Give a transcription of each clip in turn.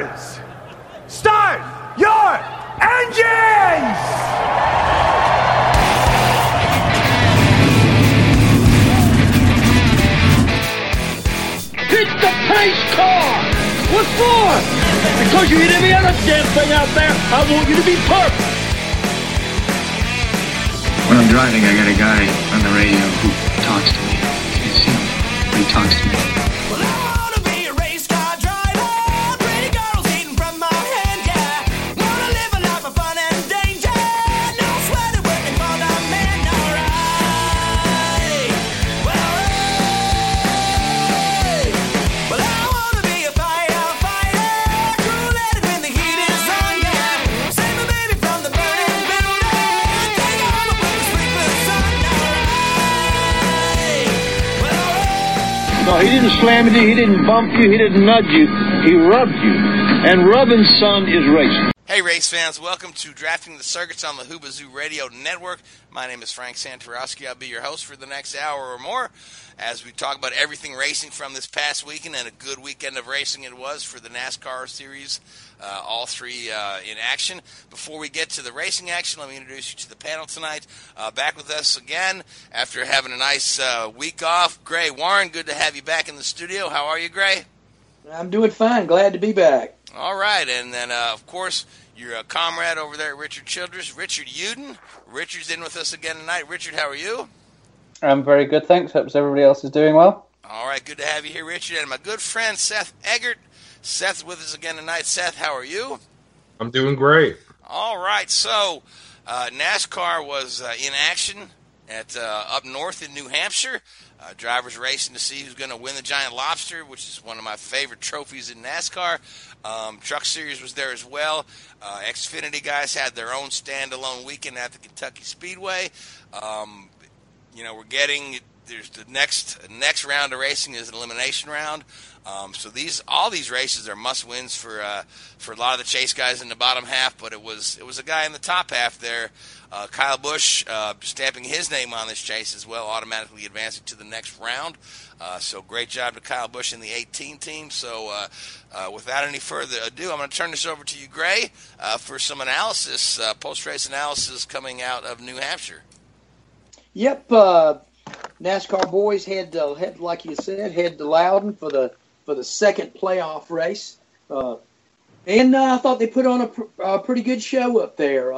Drivers, start your engines! Hit the pace car! What for? Because you hit every other damn thing out there, I want you to be perfect. When I'm driving, I got a guy on the radio who talks to me. You see him, but he talks to me. Well, I wanna be a race car driver. Pretty girls eating from my hand, yeah. Wanna live a life of fun and danger. No sweater working for the man, alright. Well, I wanna be a firefighter. Cool-headed when the heat is on, yeah. Save my baby from the burning building. Take her home and put the sprinklers on, alright. No, he didn't slam you, he didn't bump you, he didn't nudge you, he rubbed you. And rubbing, son, is racing. Hey race fans, welcome to Drafting the Circuits on the Hoobazoo Radio Network. My name is Frank Santorowski. I'll be your host for the next hour or more as we talk about everything racing from this past weekend, and a good weekend of racing it was for the NASCAR series, all three in action. Before we get to the racing action, let me introduce you to the panel tonight. Back with us again after having a nice week off, Gray Warren. Good to have you back in the studio. How are you, Gray? I'm doing fine. Glad to be back. All right, and then, of course, your comrade over there, Richard Childress, Richard Uden. Richard's in with us again tonight. Richard, how are you? I'm very good, thanks. Hope everybody else is doing well. All right, good to have you here, Richard. And my good friend, Seth Eggert. Seth's with us again tonight. Seth, how are you? I'm doing great. All right, so NASCAR was in action at up north in New Hampshire. Drivers racing to see who's going to win the Giant Lobster, which is one of my favorite trophies in NASCAR. Truck Series was there as well. Xfinity guys had their own standalone weekend at the Kentucky Speedway. We're getting there's the next round of racing is an elimination round. So all these races are must wins for a lot of the chase guys in the bottom half. But it was a guy in the top half there. Kyle Busch stamping his name on this chase as well, automatically advancing to the next round. So great job to Kyle Busch in the 18 team. So without any further ado, I'm going to turn this over to you, Gray, for some analysis, post-race analysis coming out of New Hampshire. Yep, NASCAR boys head like you said, head to Loudon for the second playoff race, and I thought they put on a pretty good show up there.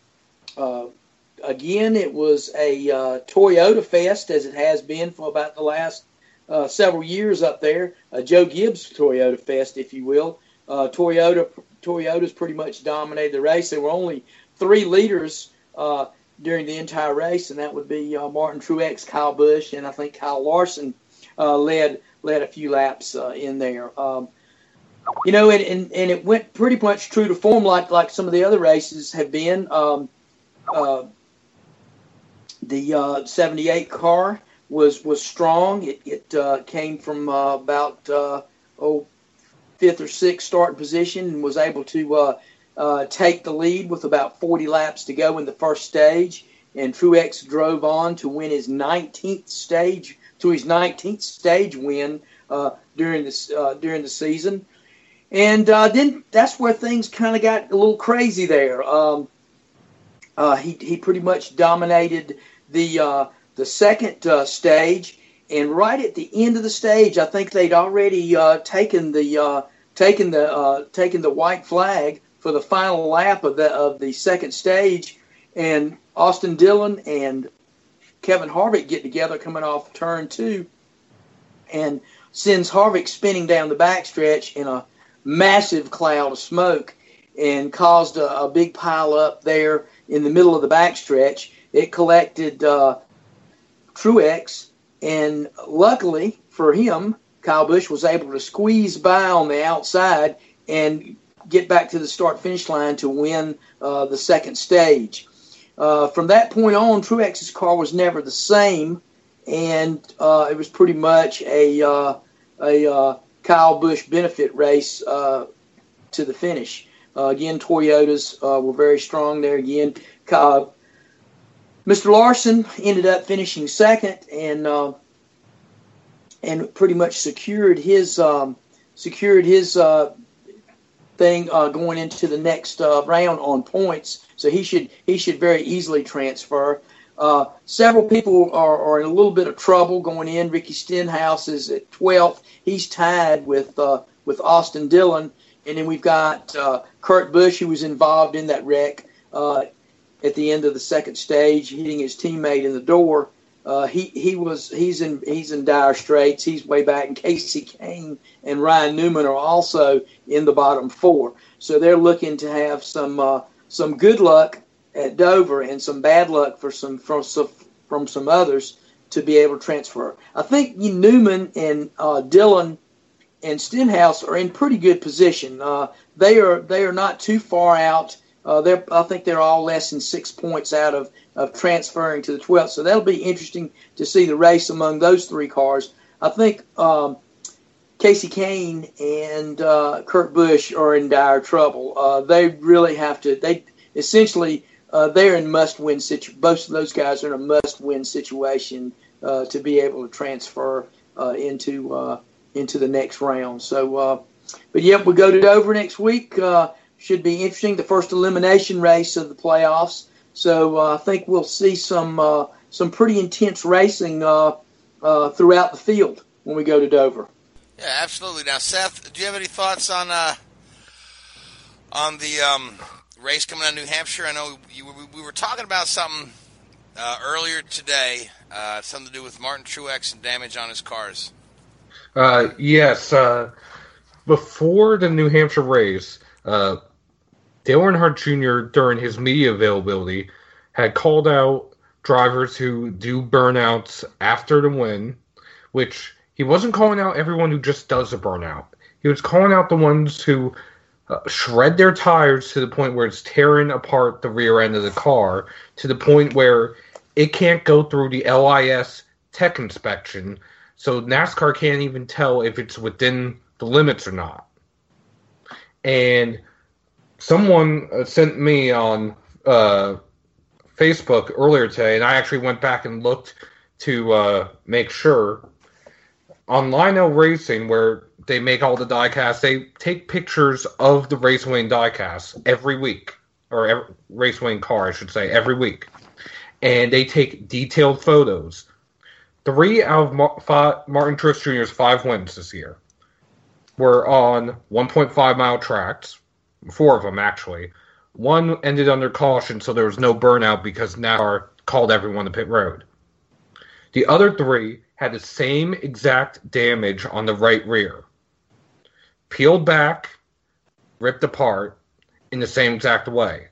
Again, it was a Toyota fest, as it has been for about the last several years up there. Joe Gibbs Toyota fest, if you will. Toyota's pretty much dominated the race. There were only three leaders during the entire race, and that would be Martin Truex, Kyle Busch, and I think Kyle Larson led a few laps in there. And it went pretty much true to form like some of the other races have been. The 78 car was strong. It came from about fifth or sixth starting position and was able to take the lead with about 40 laps to go in the first stage. And Truex drove on to win his 19th stage win during the season. And then that's where things kind of got a little crazy there. He pretty much dominated the second stage, and right at the end of the stage, I think they'd already taken the white flag for the final lap of the second stage, and Austin Dillon and Kevin Harvick get together coming off turn 2, and sends Harvick spinning down the backstretch in a massive cloud of smoke, and caused a big pile up there in the middle of the backstretch. It collected Truex, and luckily for him, Kyle Busch was able to squeeze by on the outside and get back to the start-finish line to win the second stage. From that point on, Truex's car was never the same, and it was pretty much a Kyle Busch benefit race to the finish. Again, Toyotas were very strong there. Again, Mr. Larson ended up finishing second and pretty much secured his thing going into the next round on points, so he should very easily transfer. Several people are in a little bit of trouble going in. Ricky Stenhouse is at 12th. He's tied with Austin Dillon, and then we've got Kurt Busch, who was involved in that wreck at the end of the second stage, hitting his teammate in the door. He's in dire straits. He's way back, and Casey Kane and Ryan Newman are also in the bottom four. So they're looking to have some good luck at Dover and some bad luck from some others to be able to transfer. I think Newman and Dillon and Stenhouse are in pretty good position. They are not too far out. I think they're all less than 6 points out of transferring to the 12th. So that'll be interesting to see the race among those three cars. I think Casey Kane and Kurt Busch are in dire trouble. They really have to. They're in must-win situation. Both of those guys are in a must-win situation to be able to transfer into the next round. So, but yep, we go to Dover next week. Should be interesting. The first elimination race of the playoffs. So I think we'll see some pretty intense racing throughout the field when we go to Dover. Yeah, absolutely. Now, Seth, do you have any thoughts on the race coming out of New Hampshire? I know we were talking about something earlier today, something to do with Martin Truex and damage on his cars. Yes. Before the New Hampshire race, Dale Earnhardt Jr., during his media availability, had called out drivers who do burnouts after the win, which he wasn't calling out everyone who just does a burnout. He was calling out the ones who shred their tires to the point where it's tearing apart the rear end of the car, to the point where it can't go through the LIS tech inspection, so NASCAR can't even tell if it's within the limits or not. And someone sent me on Facebook earlier today, and I actually went back and looked to make sure. On Lionel Racing, where they make all the diecasts, they take pictures of the Raceway diecast every week, or Raceway car, I should say, every week. And they take detailed photos. 3 out of Martin Truex Jr.'s 5 wins this year were on 1.5-mile tracks. 4 of them, actually. 1 ended under caution, so there was no burnout because NASCAR called everyone to pit road. The other 3 had the same exact damage on the right rear. Peeled back, ripped apart in the same exact way.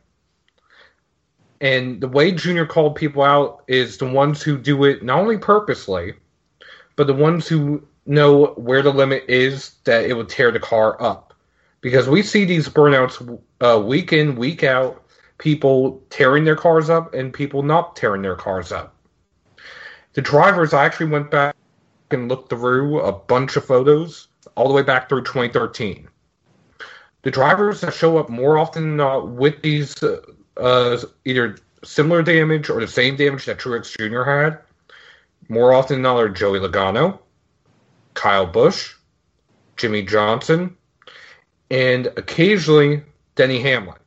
And the way Junior called people out is the ones who do it not only purposely, but the ones who know where the limit is that it would tear the car up. Because we see these burnouts week in, week out, people tearing their cars up and people not tearing their cars up. The drivers, I actually went back and looked through a bunch of photos all the way back through 2013. The drivers that show up more often with these either similar damage or the same damage that Truex Jr. had, more often than not, are Joey Logano, Kyle Busch, Jimmy Johnson, and occasionally Denny Hamlin.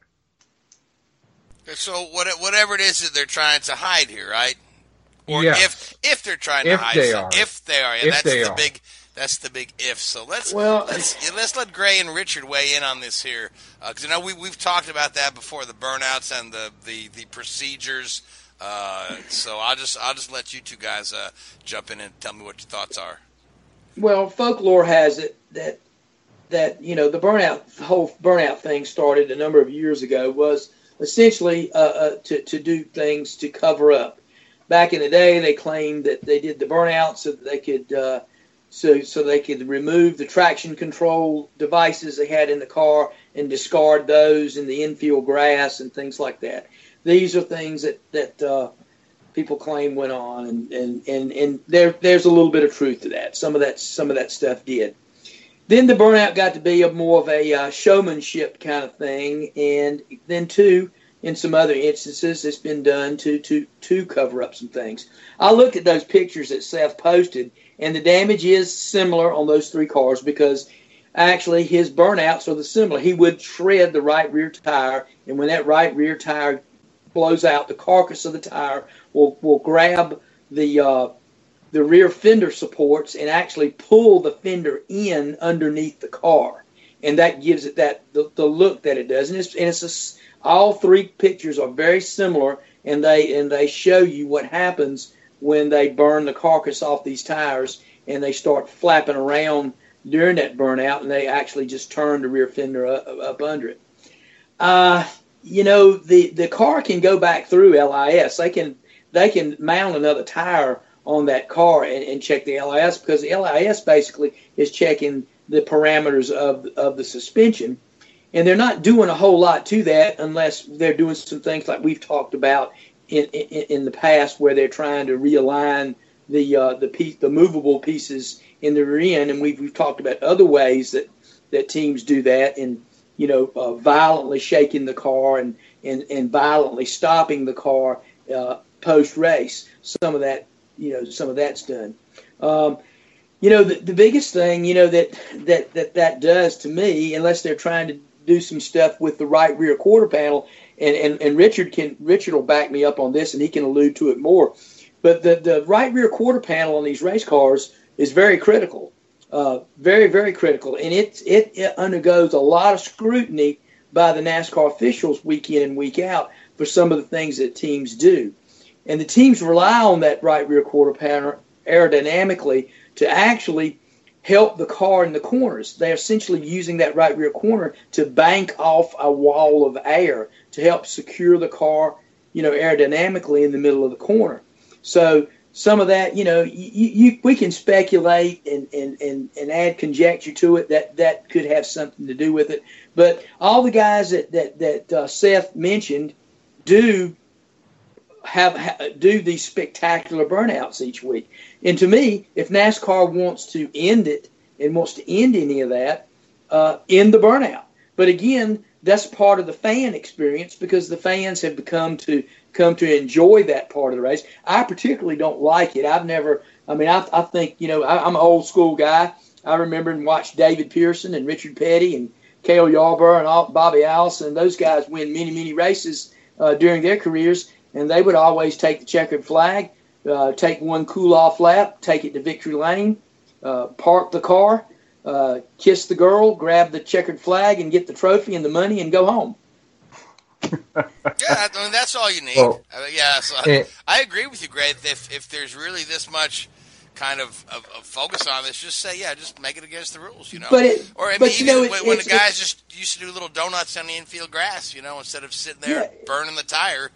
So whatever it is that they're trying to hide here, right? Or yes. if they're trying to hide something. If they are. Yeah, that's the big if. So let's let Gray and Richard weigh in on this here, because I know we've talked about that before, the burnouts and the procedures. So I'll just let you two guys jump in and tell me what your thoughts are. Well, folklore has it that the whole burnout thing started a number of years ago, was essentially to do things to cover up. Back in the day, they claimed that they did the burnout so that they could so they could remove the traction control devices they had in the car and discard those in the infield grass and things like that. These are things that people claim went on, and there's a little bit of truth to that. Some of that stuff did. Then the burnout got to be more of a showmanship kind of thing, and then too, in some other instances, it's been done to cover up some things. I looked at those pictures that Seth posted, and the damage is similar on those 3 cars because actually his burnouts are the similar. He would shred the right rear tire, and when that right rear tire blows out, the carcass of the tire will grab the rear fender supports and actually pull the fender in underneath the car, and that gives it the look that it does. And all three pictures are very similar, and they show you what happens when they burn the carcass off these tires and they start flapping around during that burnout, and they actually just turn the rear fender up under it. The car can go back through LIS. They can mount another tire on that car and check the LIS, because the LIS basically is checking the parameters of the suspension. And they're not doing a whole lot to that unless they're doing some things like we've talked about in the past, where they're trying to realign the movable pieces in the rear end. And we've talked about other ways that teams do that, and violently shaking the car and violently stopping the car post race. Some of that's done. The biggest thing that does to me, unless they're trying to do some stuff with the right rear quarter panel, and Richard will back me up on this, and he can allude to it more. But the right rear quarter panel on these race cars is very critical, very, very critical, and it undergoes a lot of scrutiny by the NASCAR officials week in and week out for some of the things that teams do. And the teams rely on that right rear quarter panel aerodynamically to actually help the car in the corners. They're essentially using that right rear corner to bank off a wall of air to help secure the car, aerodynamically in the middle of the corner. So some of that, we can speculate and add conjecture to it that could have something to do with it. But all the guys that Seth mentioned do these spectacular burnouts each week. And to me, if NASCAR wants to end it and wants to end any of that, end the burnout. But again, that's part of the fan experience, because the fans have come to enjoy that part of the race. I particularly don't like it. I think, I'm an old school guy. I remember and watched David Pearson and Richard Petty and Cale Yarborough and Bobby Allison. Those guys win many, many races during their careers, and they would always take the checkered flag, take one cool-off lap, take it to victory lane, park the car, kiss the girl, grab the checkered flag, and get the trophy and the money and go home. Yeah, that's all you need. Well, I agree with you, Greg. If there's really this much kind of focus on this, just say, just make it against the rules, When the guys just used to do little donuts on the infield grass, instead of sitting there burning the tire.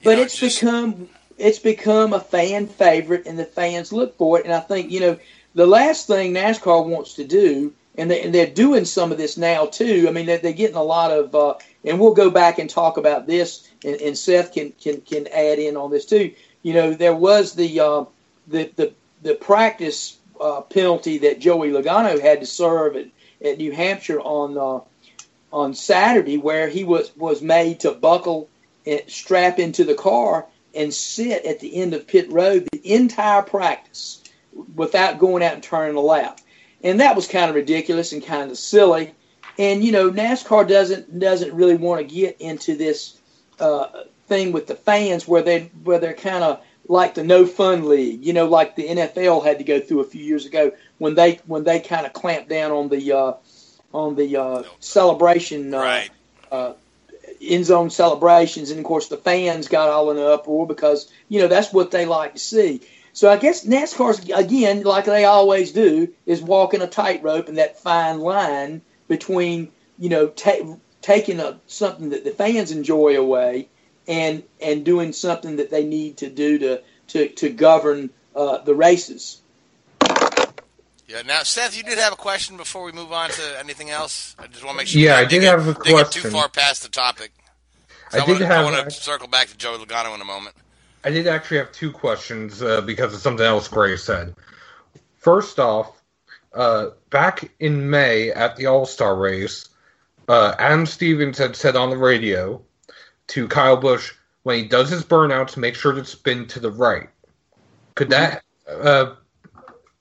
It's become a fan favorite, and the fans look for it. And I think the last thing NASCAR wants to do, and they're doing some of this now too. I mean, they're getting a lot of, and we'll go back and talk about this, and Seth can add in on this too. There was the practice penalty that Joey Logano had to serve at New Hampshire on Saturday, where he was made to buckle and strap into the car and sit at the end of pit road the entire practice without going out and turning a lap. And that was kind of ridiculous and kind of silly. And, NASCAR doesn't really want to get into this thing with the fans where they're kind of like the no fun league, like the NFL had to go through a few years ago when they kind of clamped down on the celebration, right. End zone celebrations, and of course the fans got all in an uproar because that's what they like to see. So I guess NASCAR's, again, like they always do, is walking a tightrope and that fine line between taking something that the fans enjoy away and doing something that they need to do to govern the races. Yeah. Now, Seth, you did have a question before we move on to anything else. I just want to make sure. Yeah, I did have a question. Get too far past the topic. So I want to circle back to Joey Logano in a moment. I did actually have two questions because of something else Gray said. First off, back in May at the All-Star race, Adam Stevens had said on the radio to Kyle Busch, when he does his burnouts, make sure to spin to the right. Could that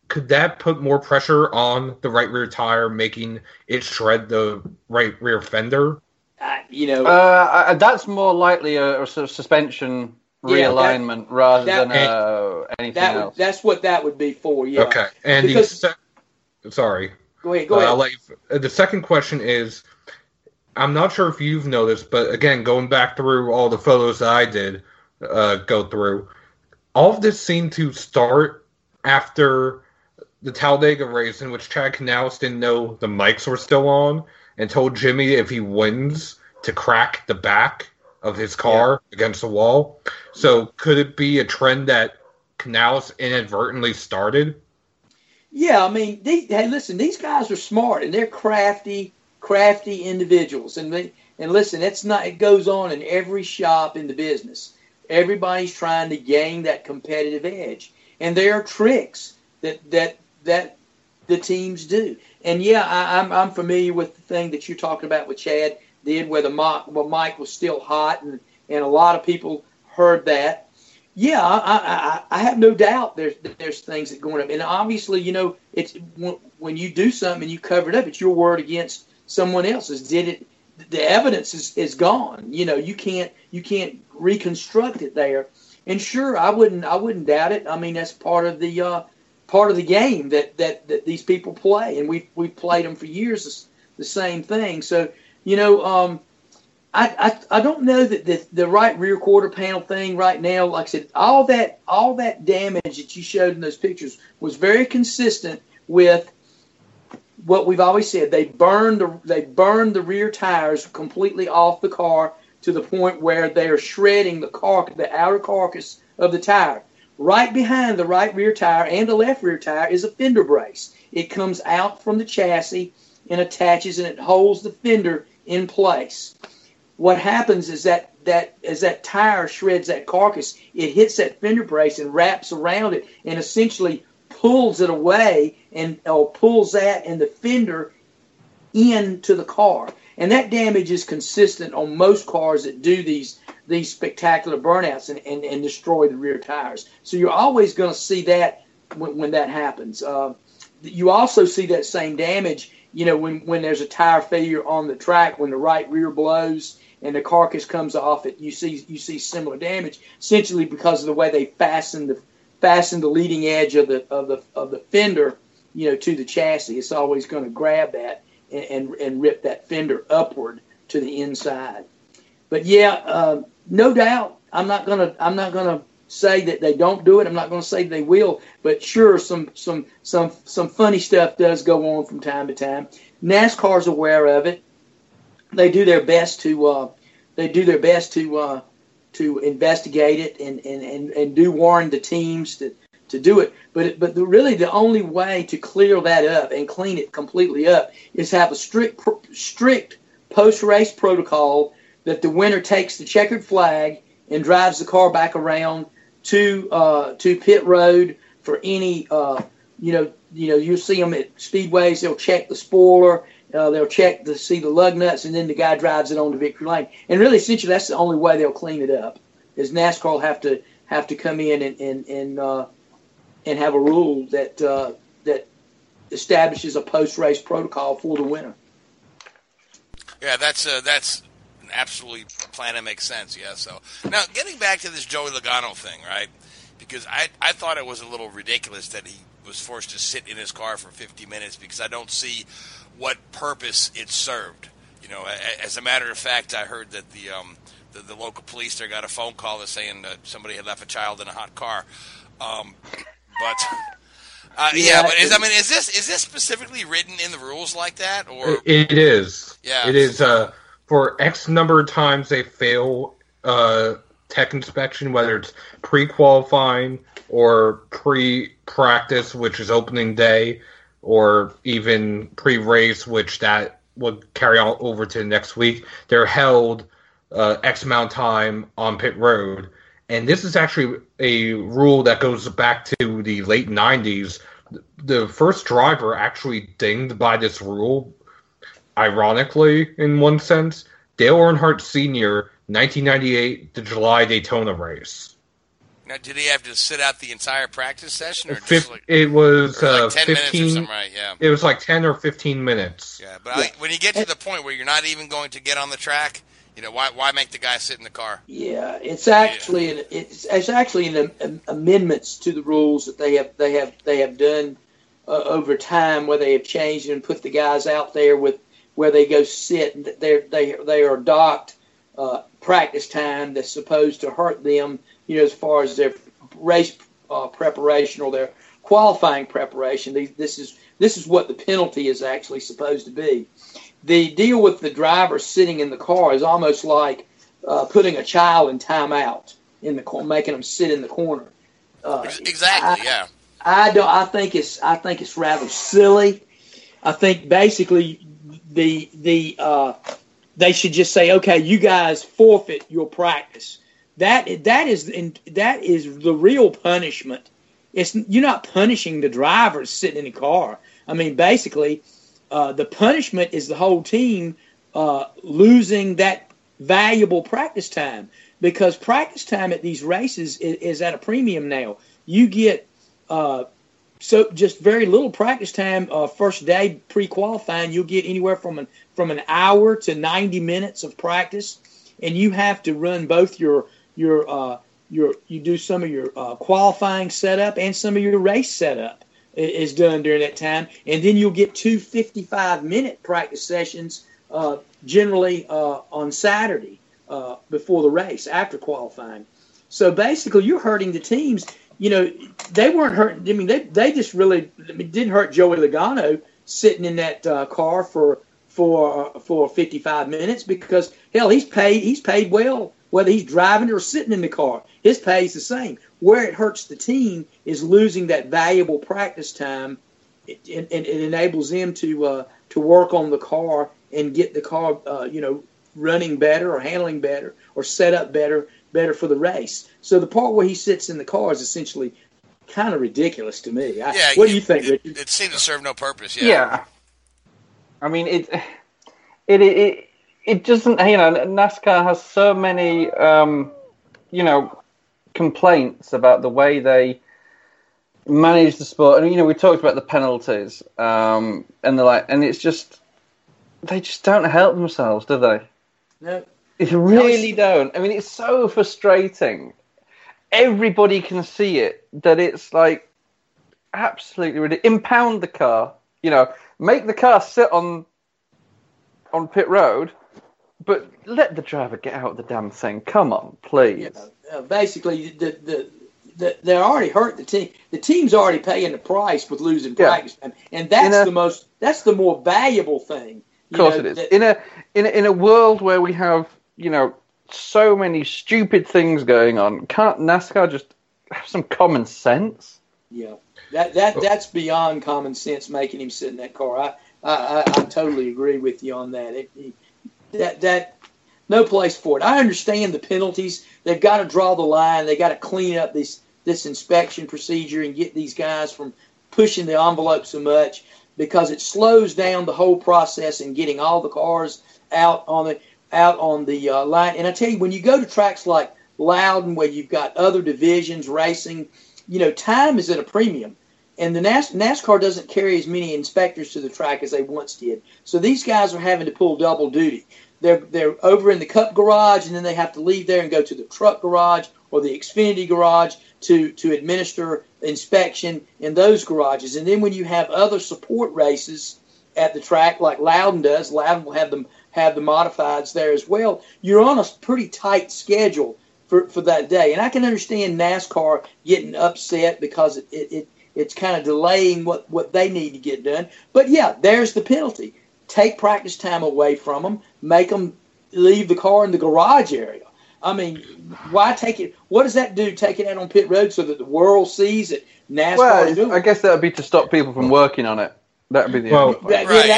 could that put more pressure on the right rear tire, making it shred the right rear fender? That's more likely a sort of suspension realignment rather than anything else. That's what that would be for, yeah. Okay, and sorry. Go ahead. The second question is, I'm not sure if you've noticed, but again, going back through all the photos that I did go through, all of this seemed to start after the Talladega race, in which Chad Canales didn't know the mics were still on and told Jimmy if he wins to crack the back of his car against the wall. So could it be a trend that Canales inadvertently started? Yeah, I mean, these guys are smart and they're crafty individuals. And listen, it goes on in every shop in the business. Everybody's trying to gain that competitive edge, and there are tricks that the teams do. And I'm familiar with the thing that you're talking about with Chad did, where the mic was still hot, and a lot of people heard that. Yeah, I have no doubt there's things that going up, and obviously, it's when you do something and you cover it up, it's your word against someone else's. The evidence is gone. You can't reconstruct it there. And sure, I wouldn't doubt it. I mean, that's part of the game that these people play, and we've played them for years. The same thing. So I don't know that the right rear quarter panel thing right now. Like I said, all that damage that you showed in those pictures was very consistent with what we've always said. They burned the rear tires completely off the car to the point where they are shredding the outer carcass of the tire. Right behind the right rear tire and the left rear tire is a fender brace. It comes out from the chassis and attaches, and it holds the fender in place. What happens is that as that tire shreds that carcass, it hits that fender brace and wraps around it and essentially pulls it away or pulls that and the fender into the car. And that damage is consistent on most cars that do these spectacular burnouts and destroy the rear tires. So you're always going to see that when that happens. You also see that same damage, when there's a tire failure on the track, when the right rear blows and the carcass comes off it, you see similar damage, essentially because of the way they fasten the leading edge of the fender, to the chassis. It's always going to grab that and rip that fender upward to the inside. But no doubt, I'm not gonna say that they don't do it. I'm not gonna say they will. But sure, some funny stuff does go on from time to time. NASCAR's aware of it. They do their best to investigate it and do warn the teams to do it. But really the only way to clear that up and clean it completely up is have a strict post-race protocol that the winner takes the checkered flag and drives the car back around to pit road for any you'll see them at speedways. They'll check the spoiler, they'll check to see the lug nuts, and then the guy drives it on to victory lane. And really, essentially, that's the only way they'll clean it up. Is NASCAR will have to come in and have a rule that establishes a post-race protocol for the winner. Yeah, that's absolutely plan that makes sense. Yeah. So now getting back to this Joey Logano thing, right? Because I thought it was a little ridiculous that he was forced to sit in his car for 50 minutes because I don't see what purpose it served. As a matter of fact, I heard that the local police there got a phone call that's saying that somebody had left a child in a hot car. But is this specifically written in the rules like that, or it is? Yeah, it is. For X number of times they fail tech inspection, whether it's pre-qualifying or pre-practice, which is opening day, or even pre-race, which that would carry on over to next week. They're held X amount of time on pit road. And this is actually a rule that goes back to the late 90s. The first driver actually dinged by this rule, ironically, in one sense, Dale Earnhardt Sr., 1998, the July Daytona race. Now, did he have to sit out the entire practice session, or just it was like 10 15 minutes or something, right? Yeah. It was like 10 or 15 minutes. Yeah, but when you get to the point where you're not even going to get on the track, why make the guy sit in the car? Yeah, it's actually an amendments to the rules that they have done over time, where they have changed and put the guys out there with where they go sit. They are docked practice time that's supposed to hurt them, as far as their race preparation or their qualifying preparation. This is what the penalty is actually supposed to be. The deal with the driver sitting in the car is almost like putting a child in timeout in the corner, making them sit in the corner. Exactly. Yeah. I think it's rather silly. I think basically they should just say, okay, you guys forfeit your practice. That is the real punishment. You're not punishing the driver sitting in the car. I mean, basically, the punishment is the whole team losing that valuable practice time, because practice time at these races is at a premium now. You get so just very little practice time. First day pre-qualifying, you'll get anywhere from an hour to 90 minutes of practice, and you have to run both you do some of your qualifying setup and some of your race setup is done during that time, and then you'll get 2 55-minute practice sessions generally on Saturday before the race after qualifying. So basically, you're hurting the teams. They weren't hurting. I mean, they just really didn't hurt Joey Logano sitting in that car for 55 minutes, because hell, he's paid well whether he's driving or sitting in the car. His pay is the same. Where it hurts the team is losing that valuable practice time. It enables them to work on the car and get the car running better or handling better or set up better for the race. So the part where he sits in the car is essentially kind of ridiculous to me. What do you think, Richard? It seemed to serve no purpose. Yeah. I mean, it doesn't. NASCAR has so many, complaints about the way they manage the sport, and we talked about the penalties, and it's just they just don't help themselves, do they? No. They really don't. I mean, it's so frustrating. Everybody can see it, that it's like absolutely ridiculous. Impound the car, make the car sit on pit road, but let the driver get out of the damn thing. Come on, please. Basically, they're already hurt the team. The team's already paying the price with losing practice time, and that's the more valuable thing. Of course, it is. In a world where we have so many stupid things going on, can't NASCAR just have some common sense? Yeah, that's beyond common sense, making him sit in that car. I totally agree with you on that. That no place for it. I understand the penalties. They've got to draw the line. They got to clean up this inspection procedure and get these guys from pushing the envelope so much, because it slows down the whole process in getting all the cars out on the line. And I tell you, when you go to tracks like Loudon, where you've got other divisions racing, time is at a premium. And the NASCAR doesn't carry as many inspectors to the track as they once did. So these guys are having to pull double duty. They're over in the Cup garage, and then they have to leave there and go to the truck garage or the Xfinity garage to administer inspection in those garages. And then when you have other support races at the track, like Loudon does, Loudon will have the modifieds there as well. You're on a pretty tight schedule for that day. And I can understand NASCAR getting upset because it's kind of delaying what they need to get done. But yeah, there's the penalty. Take practice time away from them. Make them leave the car in the garage area. I mean, why take it? What does that do? Take it out on pit road so that the world sees it. NASCAR is doing it. I guess that would be to stop people from working on it. That would be the only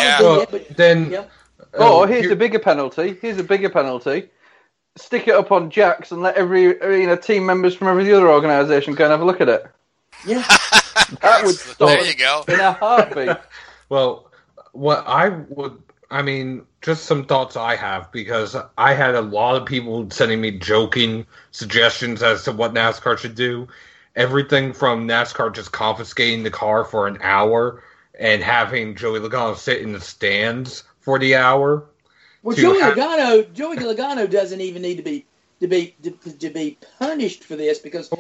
point. Here's a bigger penalty. Stick it up on jacks and let every team members from every other organisation go and have a look at it. Yeah, that would stop there you go. in a heartbeat. Well, what I would I mean, just some thoughts I have, because I had a lot of people sending me joking suggestions as to what NASCAR should do. Everything from NASCAR just confiscating the car for an hour and having Joey Logano sit in the stands for the hour. Well, Joey Logano doesn't even need to be punished for this, because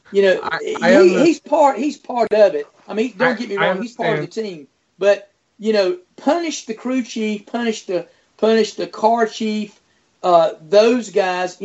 he's part of it. I mean, don't get me wrong, he's part of the team, but punish the crew chief, punish the car chief, those guys,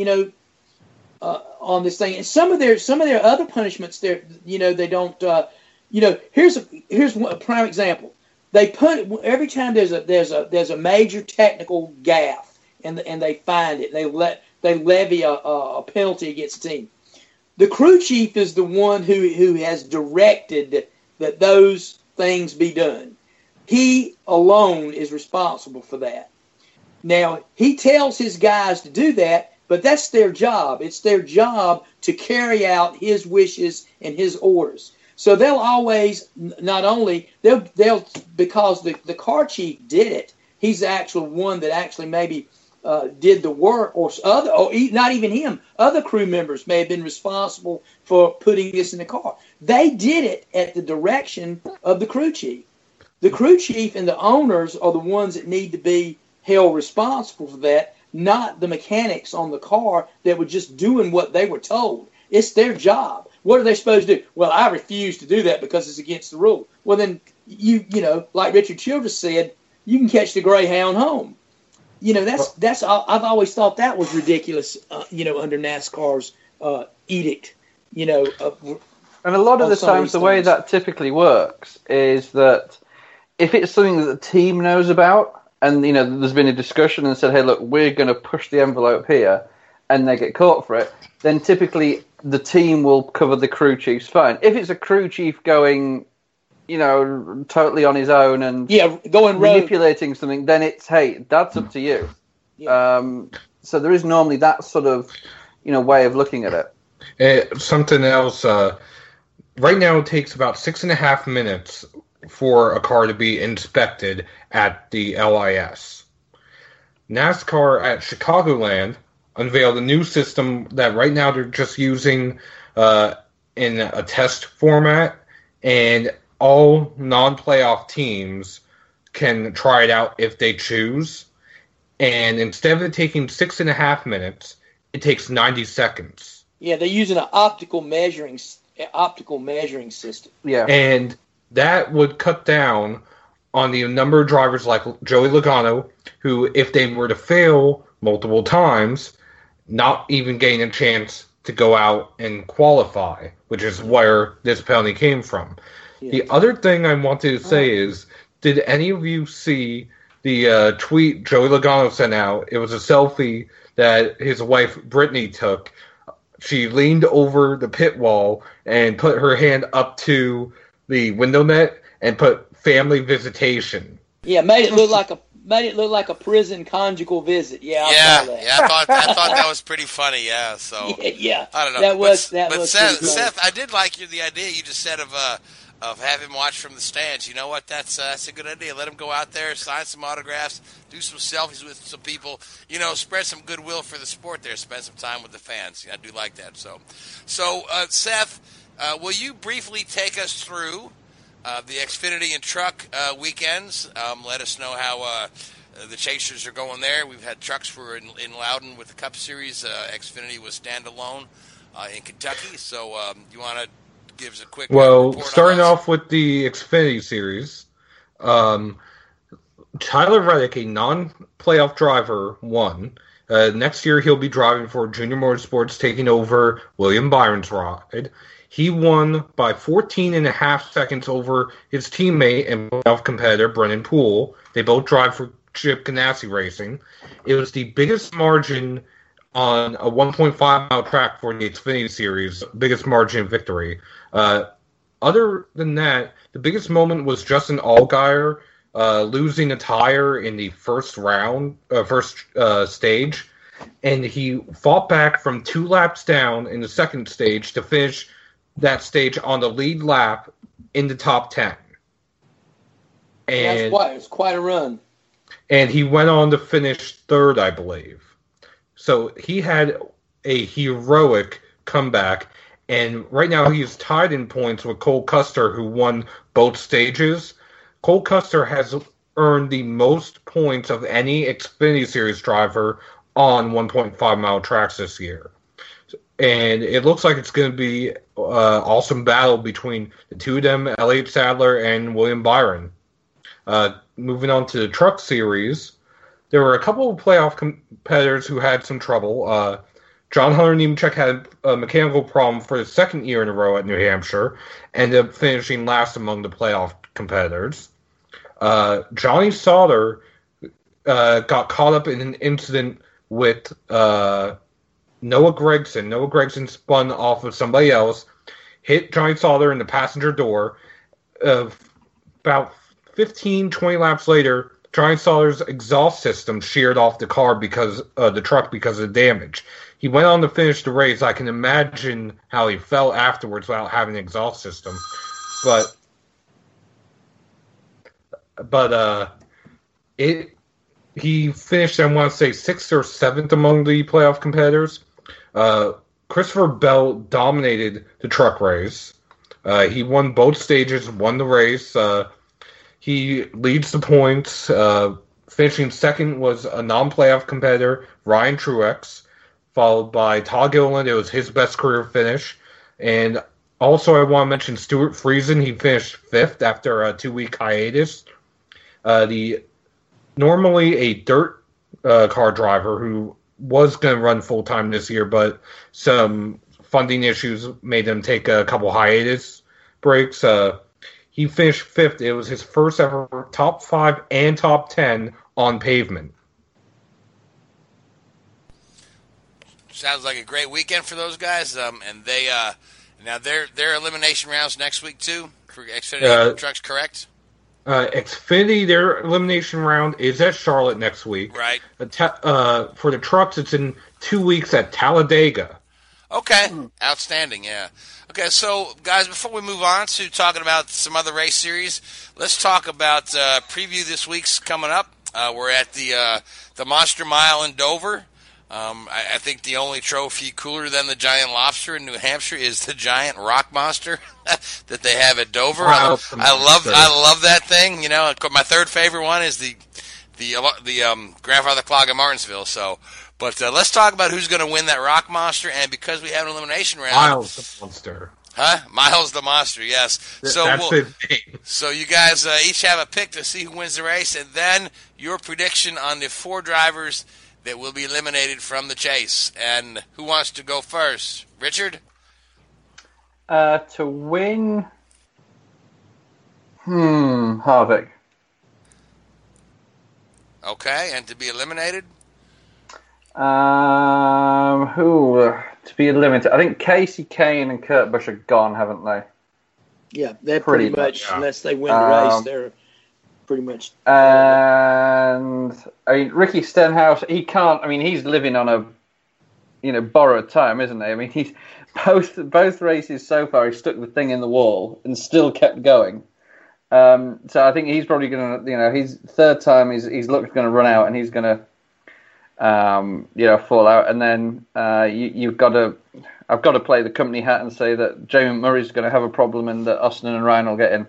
on this thing. And some of their other punishments, they don't. Here's a prime example. They every time there's a major technical gaffe, and they find it, they levy a penalty against the team. The crew chief is the one who has directed that those things be done. He alone is responsible for that. Now, he tells his guys to do that, but that's their job. It's their job to carry out his wishes and his orders. So they'll always, not only, they'll because the car chief did it, he's the actual one that actually maybe did the work, or not even him, other crew members may have been responsible for putting this in the car. They did it at the direction of the crew chief. The crew chief and the owners are the ones that need to be held responsible for that, not the mechanics on the car that were just doing what they were told. It's their job. What are they supposed to do? Well, I refuse to do that because it's against the rule. Well, then, like Richard Childress said, you can catch the Greyhound home. That's I've always thought that was ridiculous, under NASCAR's edict, And a lot of the times, the way that typically works is that if it's something that the team knows about, and there's been a discussion and said, "Hey, look, we're going to push the envelope here," and they get caught for it, then typically the team will cover the crew chief's fine. If it's a crew chief going, totally on his own and going manipulating something, then it's, hey, that's up to you. Yeah. So there is normally that sort of, way of looking at it. Something else. Right now, it takes about 6.5 minutes for a car to be inspected at the LIS. NASCAR at Chicagoland unveiled a new system that right now they're just using in a test format, and all non-playoff teams can try it out if they choose. And instead of it taking 6.5 minutes, it takes 90 seconds. Yeah, they're using an optical measuring system. Yeah, and that would cut down on the number of drivers like Joey Logano, who, if they were to fail multiple times, not even getting a chance to go out and qualify, which is where this penalty came from. Yeah. The other thing I wanted to say is, did any of you see the tweet Joey Logano sent out? It was a selfie that his wife Brittany took. She leaned over the pit wall and put her hand up to the window net and put family visitation. Yeah, made it look like a prison conjugal visit. Yeah, I saw that. Yeah, I thought that was pretty funny. Yeah, so yeah, I don't know. That was Seth, I did like the idea you just said of have him watch from the stands. You know what? That's a good idea. Let him go out there, sign some autographs, do some selfies with some people. Spread some goodwill for the sport there. Spend some time with the fans. I do like that. So Seth, will you briefly take us through the Xfinity and Truck weekends? Let us know how the Chasers are going there. We've had trucks in Loudon with the Cup Series. Xfinity was standalone in Kentucky. So you want to give us a quick report starting off with the Xfinity Series, Tyler Reddick, a non-playoff driver, won. Next year he'll be driving for Junior Motorsports, taking over William Byron's ride. He won by 14.5 seconds over his teammate and playoff competitor, Brennan Poole. They both drive for Chip Ganassi Racing. It was the biggest margin on a 1.5-mile track for the Xfinity Series, biggest margin of victory. Other than that, the biggest moment was Justin Allgaier losing a tire in the first stage, and he fought back from 2 laps down in the second stage to finish that stage on the lead lap in the top 10. And it's quite a run. and he went on to finish third, I believe. So he had a heroic comeback, and right now he's tied in points with Cole Custer, who won both stages. Cole Custer has earned the most points of any Xfinity Series driver on 1.5-mile tracks this year. And it looks like it's going to be an awesome battle between the two of them, Elliott Sadler and William Byron. Moving on to the Truck Series, there were a couple of playoff competitors who had some trouble. John Hunter Nemechek had a mechanical problem for the second year in a row at New Hampshire, ended up finishing last among the playoff competitors. Johnny Sauter got caught up in an incident with Noah Gragson. Noah Gragson spun off of somebody else, hit Johnny Sauter in the passenger door. About 15, 20 laps later, Johnny Sauter's exhaust system sheared off the car because the truck because of the damage. He went on to finish the race. I can imagine how he felt afterwards without having an exhaust system. But he finished, I want to say, 6th or 7th among the playoff competitors. Christopher Bell dominated the truck race. He won both stages, won the race. He leads the points. Finishing second was a non-playoff competitor, Ryan Truex, followed by Todd Gilliland. It was his best career finish. And also I want to mention Stuart Friesen. He finished 5th after a 2-week hiatus. Normally a dirt car driver who was going to run full-time this year, but some funding issues made him take a couple hiatus breaks. He finished 5th. It was his first ever top 5 and top 10 on pavement. Sounds like a great weekend for those guys. And they now their elimination rounds next week too for Xfinity trucks, correct? Xfinity, their elimination round is at Charlotte next week. Right. For the trucks, it's in 2 weeks at Talladega. Okay, outstanding, yeah. Okay, so, guys, before we move on to talking about some other race series, let's talk about preview this week's coming up. We're at the Monster Mile in Dover. I think the only trophy cooler than the Giant Lobster in New Hampshire is the Giant Rock Monster that they have at Dover. I love that thing. You know, my third favorite one is the Grandfather Clog in Martinsville. So, but let's talk about who's going to win that Rock Monster. And because we have an elimination round, Miles the Monster. Huh? Miles the Monster, yes. So that's his name. So you guys each have a pick to see who wins the race, and then your prediction on the 4 drivers that will be eliminated from the chase. And who wants to go first? Richard? To win... Harvick. Okay, and to be eliminated? Who to be eliminated? I think Casey Kane and Kurt Busch are gone, haven't they? Yeah, they're pretty much yeah. unless they win the race, they're pretty much. And I mean, Ricky Stenhouse, he can't. I mean, he's living on a borrowed time, isn't he? I mean, he's both races so far. He stuck the thing in the wall and still kept going. So I think he's probably going to, his third time his luck's going to run out, and he's going to, fall out. And then I've got to play the company hat and say that Jamie Murray's going to have a problem, and that Austin and Ryan will get in.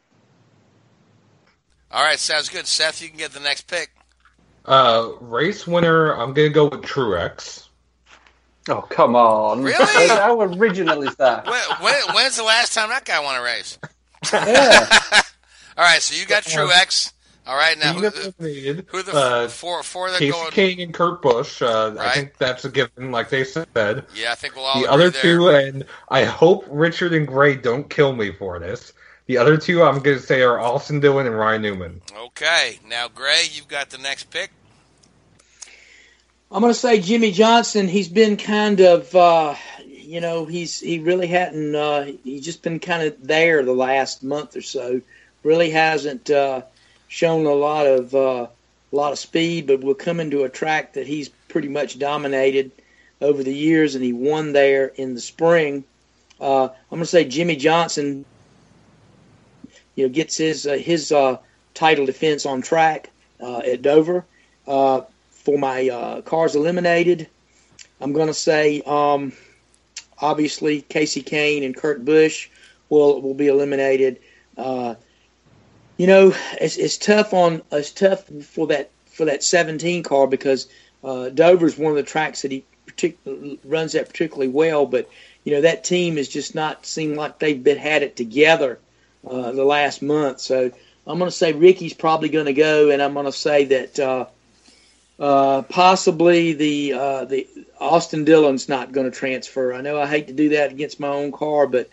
All right, sounds good. Seth, you can get the next pick. Race winner, I'm going to go with Truex. Oh, come on. Really? How original is that? When's the last time that guy won a race? Yeah. All right, so you got Truex. All right, now who the four that Casey going? King and Kurt Busch. Right. I think that's a given, like they said. Yeah, I think we'll all the agree other there. two, and I hope Richard and Gray don't kill me for this. The other two I'm going to say are Austin Dillon and Ryan Newman. Okay, now Gray, you've got the next pick. I'm going to say Jimmy Johnson. He's been kind of, he really hadn't. He's just been kind of there the last month or so. Really hasn't shown a lot of speed, but will come into a track that he's pretty much dominated over the years, and he won there in the spring. I'm going to say Jimmy Johnson, gets his title defense on track at Dover. For my cars eliminated, I'm going to say obviously Casey Kane and Kurt Busch will be eliminated. It's tough for that 17 car because Dover's one of the tracks that he runs that particularly well, but that team has just not seemed like they've had it together the last month. So I'm going to say Ricky's probably going to go, and I'm going to say that possibly the Austin Dillon's not going to transfer. I know I hate to do that against my own car, but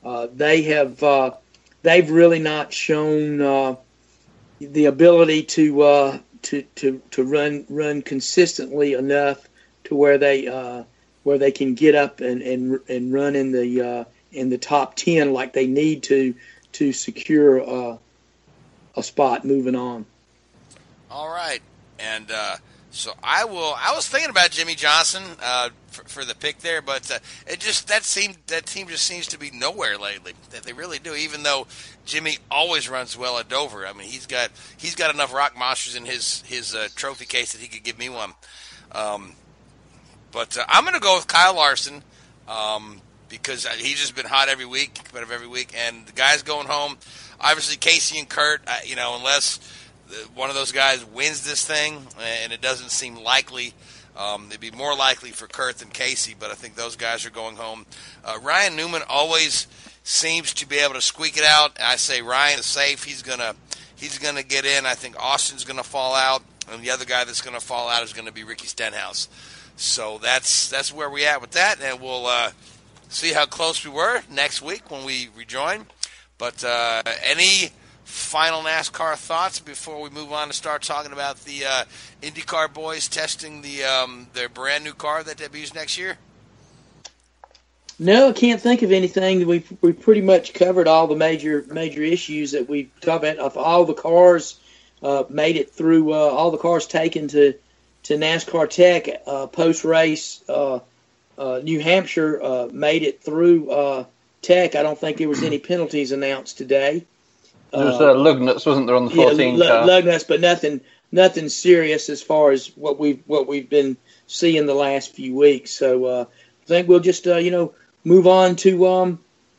they've really not shown the ability to run consistently enough to where they can get up and run in the top 10 like they need to secure a spot moving on. All right, and so I was thinking about Jimmy Johnson for the pick there, but that team just seems to be nowhere lately. That they really do, even though Jimmy always runs well at Dover. I mean, he's got enough rock monsters in his trophy case that he could give me one. But I'm going to go with Kyle Larson because he's just been hot every week, and the guys going home. Obviously, Casey and Kurt, unless one of those guys wins this thing, and it doesn't seem likely. It'd be more likely for Kurt than Casey, but I think those guys are going home. Ryan Newman always seems to be able to squeak it out. I say Ryan is safe. He's gonna get in. I think Austin's gonna fall out, and the other guy that's gonna fall out is gonna be Ricky Stenhouse. So that's where we're at with that, and we'll see how close we were next week when we rejoin. But any final NASCAR thoughts before we move on to start talking about the IndyCar boys testing their brand new car that debuts next year? No, I can't think of anything. We pretty much covered all the major issues that we talked about. Of all the cars made it through, all the cars taken to NASCAR Tech post race. New Hampshire made it through Tech. I don't think there was any penalties announced today. There was lug nuts, wasn't there, on the 14 car? Lug nuts, but nothing serious as far as what we've been seeing the last few weeks. So I think we'll just move on to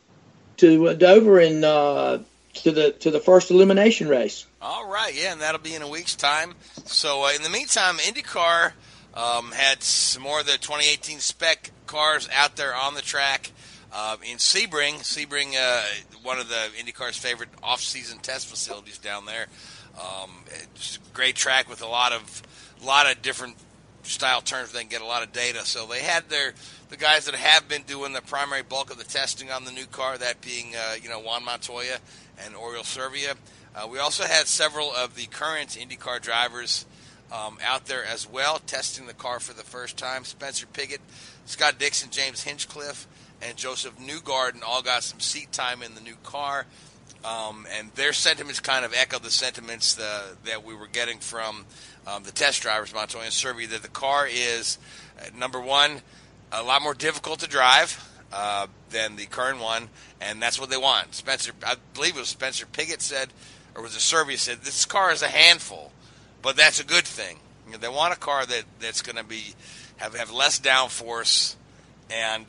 Dover and to the first elimination race. All right, yeah, and that'll be in a week's time. So in the meantime, IndyCar had some more of the 2018 spec cars out there on the track. In Sebring, one of the IndyCar's favorite off-season test facilities down there. It's a great track with a lot of different style turns. They can get a lot of data. So they had the guys that have been doing the primary bulk of the testing on the new car, that being Juan Montoya and Oriol Servia. We also had several of the current IndyCar drivers out there as well, testing the car for the first time. Spencer Pigot, Scott Dixon, James Hinchcliffe, and Joseph Newgarden all got some seat time in the new car, and their sentiments kind of echo the sentiments that we were getting from the test drivers, Montoya and Servia, that the car is, number one, a lot more difficult to drive than the current one, and that's what they want. I believe it was Spencer Pigot said, or was it Servia said, this car is a handful, but that's a good thing. They want a car that's going to have less downforce and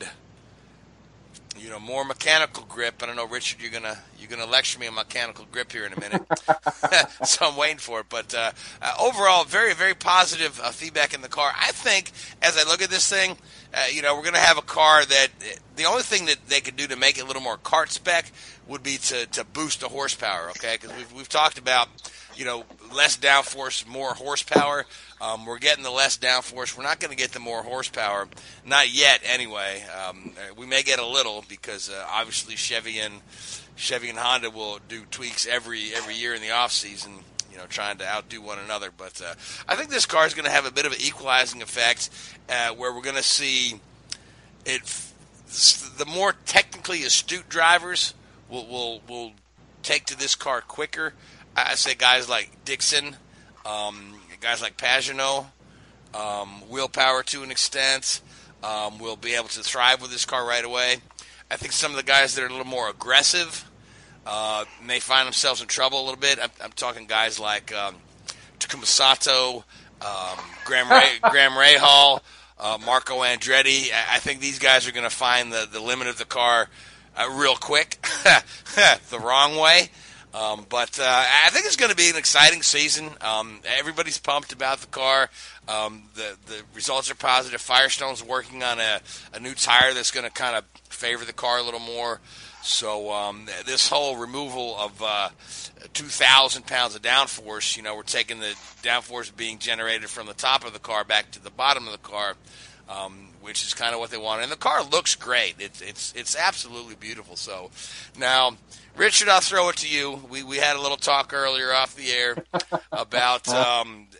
more mechanical grip. I don't know, Richard, you're gonna lecture me on mechanical grip here in a minute, so I'm waiting for it. But overall, very, very positive feedback in the car. I think as I look at this thing, we're gonna have a car that the only thing that they could do to make it a little more kart spec would be to boost the horsepower. Okay, because we've talked about less downforce, more horsepower. We're getting the less downforce. We're not going to get the more horsepower, not yet. Anyway, we may get a little because obviously Chevy and Honda will do tweaks every year in the off season, trying to outdo one another. But I think this car is going to have a bit of an equalizing effect, where we're going to see it. The more technically astute drivers will take to this car quicker. I say guys like Dixon, guys like Pagenaud, Willpower to an extent, will be able to thrive with this car right away. I think some of the guys that are a little more aggressive may find themselves in trouble a little bit. I'm talking guys like Takuma Sato, Graham Rahal, Marco Andretti. I think these guys are going to find the limit of the car real quick, the wrong way. But I think it's going to be an exciting season. Everybody's pumped about the car. The results are positive. Firestone's working on a new tire that's going to kind of favor the car a little more. So this whole removal of 2,000 pounds of downforce, we're taking the downforce being generated from the top of the car back to the bottom of the car, which is kind of what they want. And the car looks great. It's absolutely beautiful. So now, Richard, I'll throw it to you. We had a little talk earlier off the air about how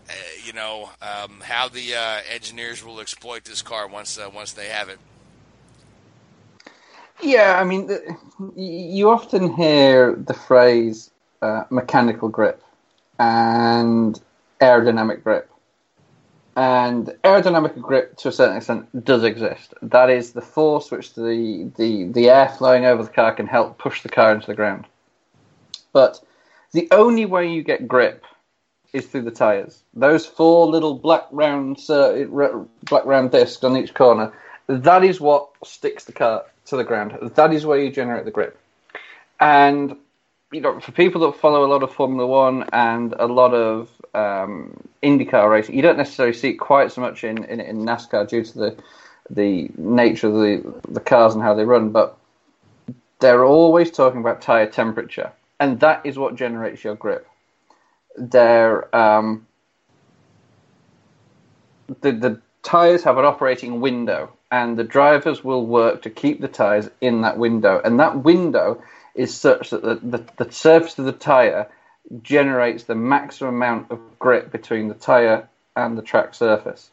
the engineers will exploit this car once they have it. Yeah, I mean, you often hear the phrase mechanical grip and aerodynamic grip. And aerodynamic grip, to a certain extent, does exist. That is the force which the air flowing over the car can help push the car into the ground. But the only way you get grip is through the tyres. Those 4 little black round discs on each corner, that is what sticks the car to the ground. That is where you generate the grip. And for people that follow a lot of Formula One and a lot of IndyCar racing, you don't necessarily see it quite so much in NASCAR due to the nature of the cars and how they run. But they're always talking about tyre temperature, and that is what generates your grip. The tyres have an operating window, and the drivers will work to keep the tyres in that window. And that window is such that the surface of the tyre generates the maximum amount of grip between the tyre and the track surface.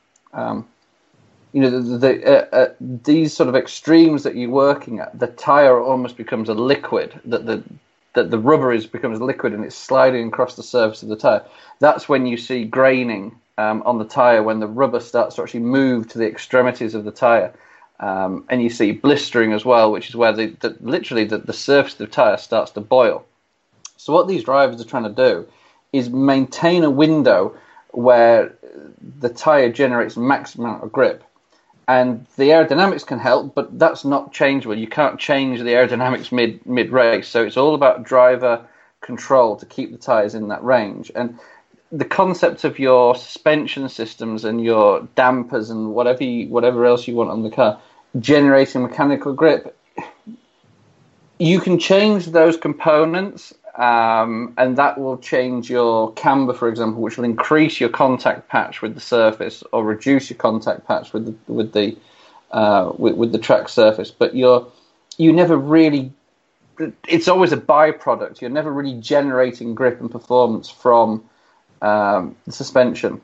These sort of extremes that you're working at, the tyre almost becomes a liquid, that the rubber becomes liquid and it's sliding across the surface of the tyre. That's when you see graining on the tyre, when the rubber starts to actually move to the extremities of the tyre. And you see blistering as well, which is where literally the surface of the tyre starts to boil. So what these drivers are trying to do is maintain a window where the tyre generates maximum amount of grip. And the aerodynamics can help, but that's not changeable. You can't change the aerodynamics mid-race. So it's all about driver control to keep the tyres in that range. And the concept of your suspension systems and your dampers and whatever else you want on the car generating mechanical grip, you can change those components, and that will change your camber, for example, which will increase your contact patch with the surface or reduce your contact patch with the track surface. But you never really. It's always a byproduct. You're never really generating grip and performance from the suspension.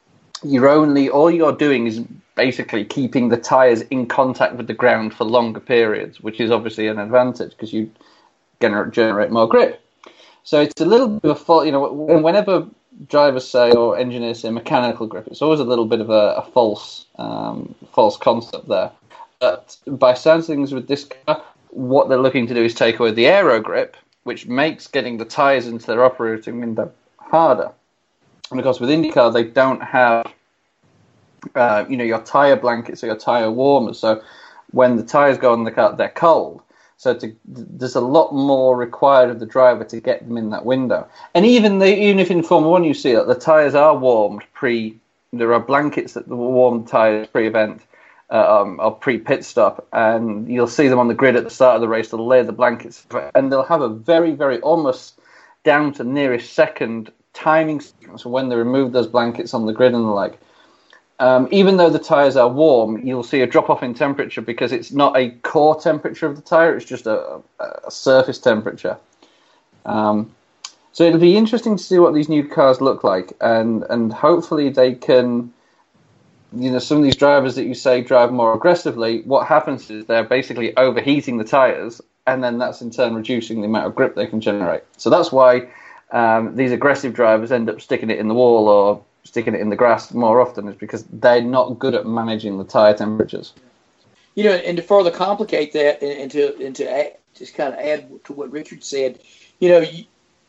All you're doing is basically keeping the tyres in contact with the ground for longer periods, which is obviously an advantage because you generate more grip. So it's a little bit of a fault, whenever drivers say or engineers say mechanical grip, it's always a little bit of a false concept there. But by sound things with this car, what they're looking to do is take away the aero grip, which makes getting the tyres into their operating window harder. And of course, with IndyCar, they don't have, your tyre blankets or your tyre warmers. So when the tyres go on the car, they're cold. So there's a lot more required of the driver to get them in that window. And even if in Formula One you see that the tyres are warmed there are blankets that warm tyres pre-event or pre-pit stop, and you'll see them on the grid at the start of the race. They'll lay the blankets, and they'll have a very, very almost down to nearest second timing sequence when they remove those blankets on the grid and the like. Even though the tyres are warm, you'll see a drop-off in temperature because it's not a core temperature of the tyre, it's just a surface temperature. So it'll be interesting to see what these new cars look like, and hopefully they can, some of these drivers that you say drive more aggressively, what happens is they're basically overheating the tyres, and then that's in turn reducing the amount of grip they can generate. So that's why these aggressive drivers end up sticking it in the wall or sticking it in the grass more often, is because they're not good at managing the tyre temperatures. And to further complicate that, and to just kind of add to what Richard said,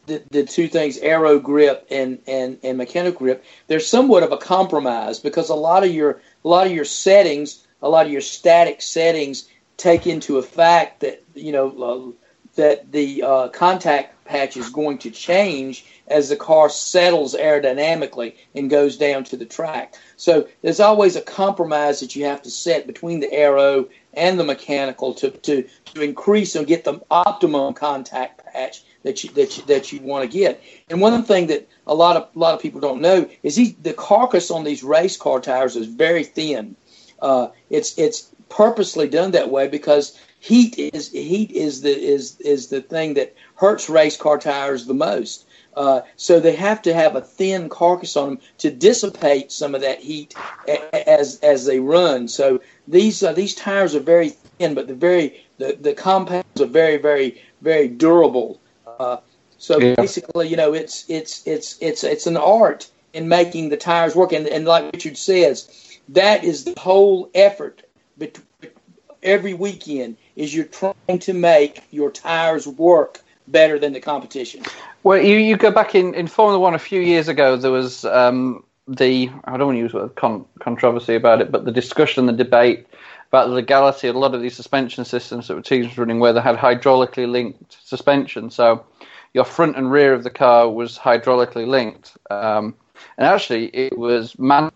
the two things, aero grip and mechanical grip, they're somewhat of a compromise because a lot of your settings, a lot of your static settings take into effect that that the contact patch is going to change as the car settles aerodynamically and goes down to the track. So there's always a compromise that you have to set between the aero and the mechanical to increase and get the optimum contact patch that you want to get. And one thing that a lot of people don't know is the carcass on these race car tires is very thin. It's purposely done that way because heat is the thing that hurts race car tires the most. So they have to have a thin carcass on them to dissipate some of that heat as they run. So these tires are very thin, but the compounds are very, very, very durable. Basically, it's an art in making the tires work. And like Richard says, that is the whole effort. Every weekend is you're trying to make your tires work better than the competition. Well, you go back in Formula One a few years ago, there was I don't want to use the word controversy about it, but the discussion, the debate about the legality of a lot of these suspension systems that were teams running where they had hydraulically linked suspension. So your front and rear of the car was hydraulically linked. And actually it was Manor,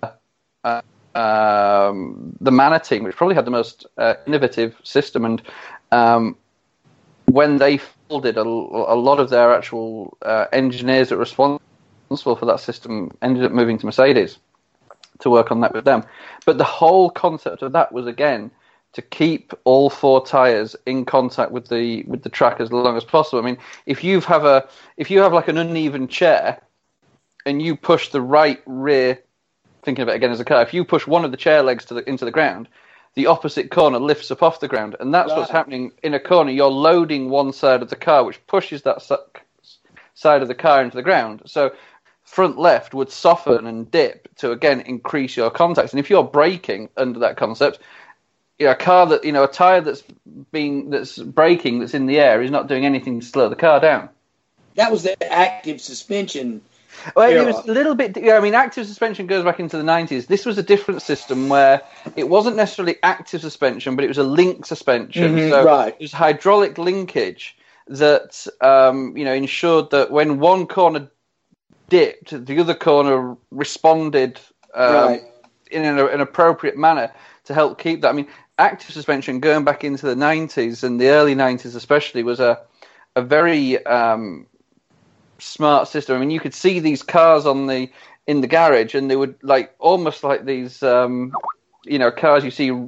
the Manor team, which probably had the most innovative system. And when they folded, a lot of their actual engineers that were responsible for that system ended up moving to Mercedes to work on that with them. But the whole concept of that was, again, to keep all four tires in contact with the track as long as possible. I mean, if you have like an uneven chair and you push the right rear, thinking of it again as a car, if you push one of the chair legs into the ground, the opposite corner lifts up off the ground, and that's what's happening in a corner. You're loading one side of the car, which pushes that side of the car into the ground. So front left would soften and dip to, again, increase your contacts. And if you're braking under that concept, a tire that's braking, that's in the air, is not doing anything to slow the car down. That was the active suspension. Well, it was a little bit. Active suspension goes back into the 90s. This was a different system where it wasn't necessarily active suspension, but it was a link suspension. It was hydraulic linkage that ensured that when one corner dipped, the other corner responded in an appropriate manner to help keep that. I mean, active suspension going back into the 90s and the early 90s especially was a very smart system. I mean, you could see these cars in the garage, and they would almost like these cars you see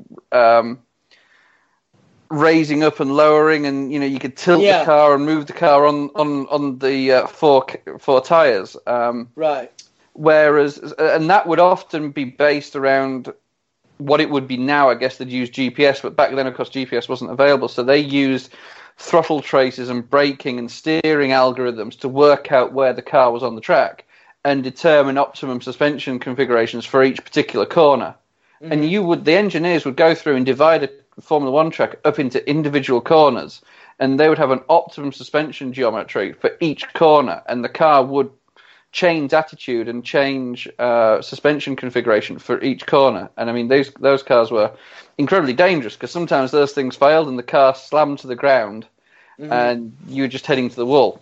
raising up and lowering, and you could tilt the car and move the car on the four tires. Whereas, and that would often be based around what it would be now. I guess they'd use GPS, but back then, of course, GPS wasn't available, so they used throttle traces and braking and steering algorithms to work out where the car was on the track and determine optimum suspension configurations for each particular corner. Mm-hmm. And the engineers would go through and divide a Formula One track up into individual corners, and they would have an optimum suspension geometry for each corner, and the car would change attitude and change suspension configuration for each corner. And I mean, those cars were incredibly dangerous because sometimes those things failed and the car slammed to the ground, and you were just heading to the wall.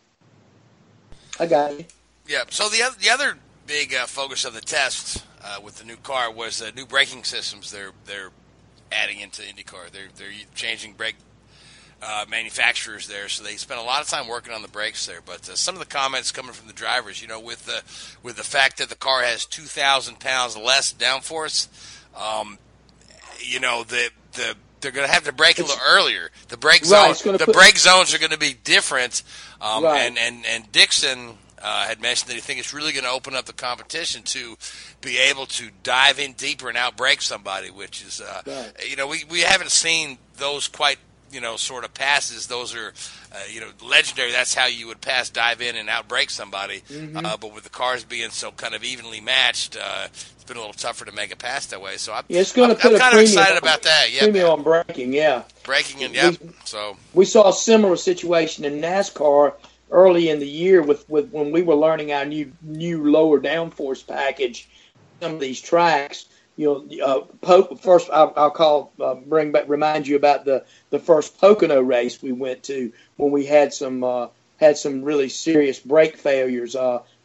I got it. Yeah. So the other big focus of the test with the new car was new braking systems. They're adding into IndyCar. They're changing brake manufacturers there, so they spent a lot of time working on the brakes there. But some of the comments coming from the drivers, with the fact that the car has 2,000 pounds less downforce, they're going to have to brake a little earlier. The brake zones are going to be different. And Dixon had mentioned that he thinks it's really going to open up the competition to be able to dive in deeper and outbrake somebody, which is, we haven't seen those quite, sort of passes. Those are, legendary. That's how you would dive in and outbrake somebody. Mm-hmm. But with the cars being so kind of evenly matched, it's been a little tougher to make a pass that way. So I'm kind of excited about that. Yeah, premium on braking. Yeah, braking and we saw a similar situation in NASCAR early in the year with when we were learning our new lower downforce package. Some of these tracks, first I'll remind you about the first Pocono race we went to when we had some really serious brake failures.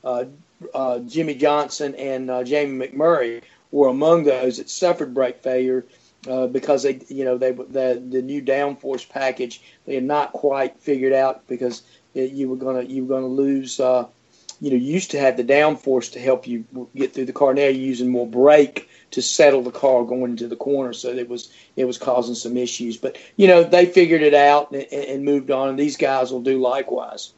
Jimmy Johnson and Jamie McMurray were among those that suffered brake failure because the new downforce package they had not quite figured out because you were gonna lose. You used to have the downforce to help you get through the car. Now you're using more brake to settle the car going into the corner, so it was causing some issues. But they figured it out and moved on, and these guys will do likewise.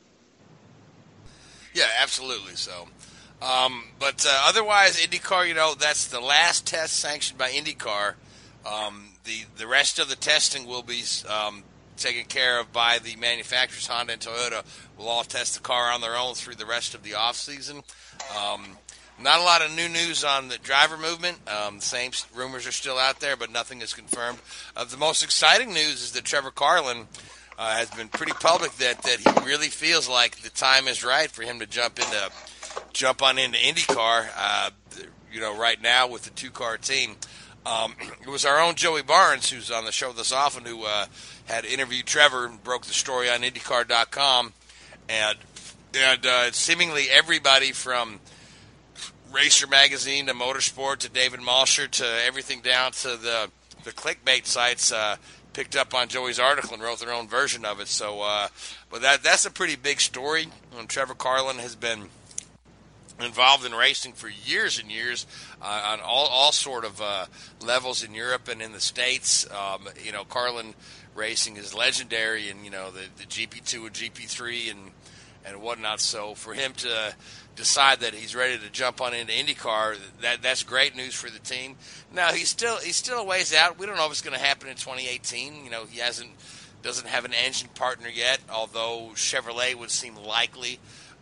Yeah, absolutely. So, but otherwise, IndyCar, that's the last test sanctioned by IndyCar. The rest of the testing will be taken care of by the manufacturers. Honda and Toyota will all test the car on their own through the rest of the off season. Not a lot of new news on the driver movement. Same rumors are still out there, but nothing is confirmed. The most exciting news is that Trevor Carlin has been pretty public that he really feels like the time is right for him to jump on into IndyCar. Right now with the 2-car team. It was our own Joey Barnes, who's on the show with us often, who had interviewed Trevor and broke the story on IndyCar.com, and seemingly everybody from Racer Magazine to Motorsport to David Malsher to everything down to the clickbait sites picked up on Joey's article and wrote their own version of it. So, but that's a pretty big story. Trevor Carlin has been involved in racing for years and years on all sort of levels in Europe and in the States. Carlin racing is legendary, and the GP2 and GP3 and whatnot. So for him to decide that he's ready to jump on into IndyCar, that's great news for the team. Now he's still a ways out. We don't know if it's going to happen in 2018. He doesn't have an engine partner yet, although Chevrolet would seem likely.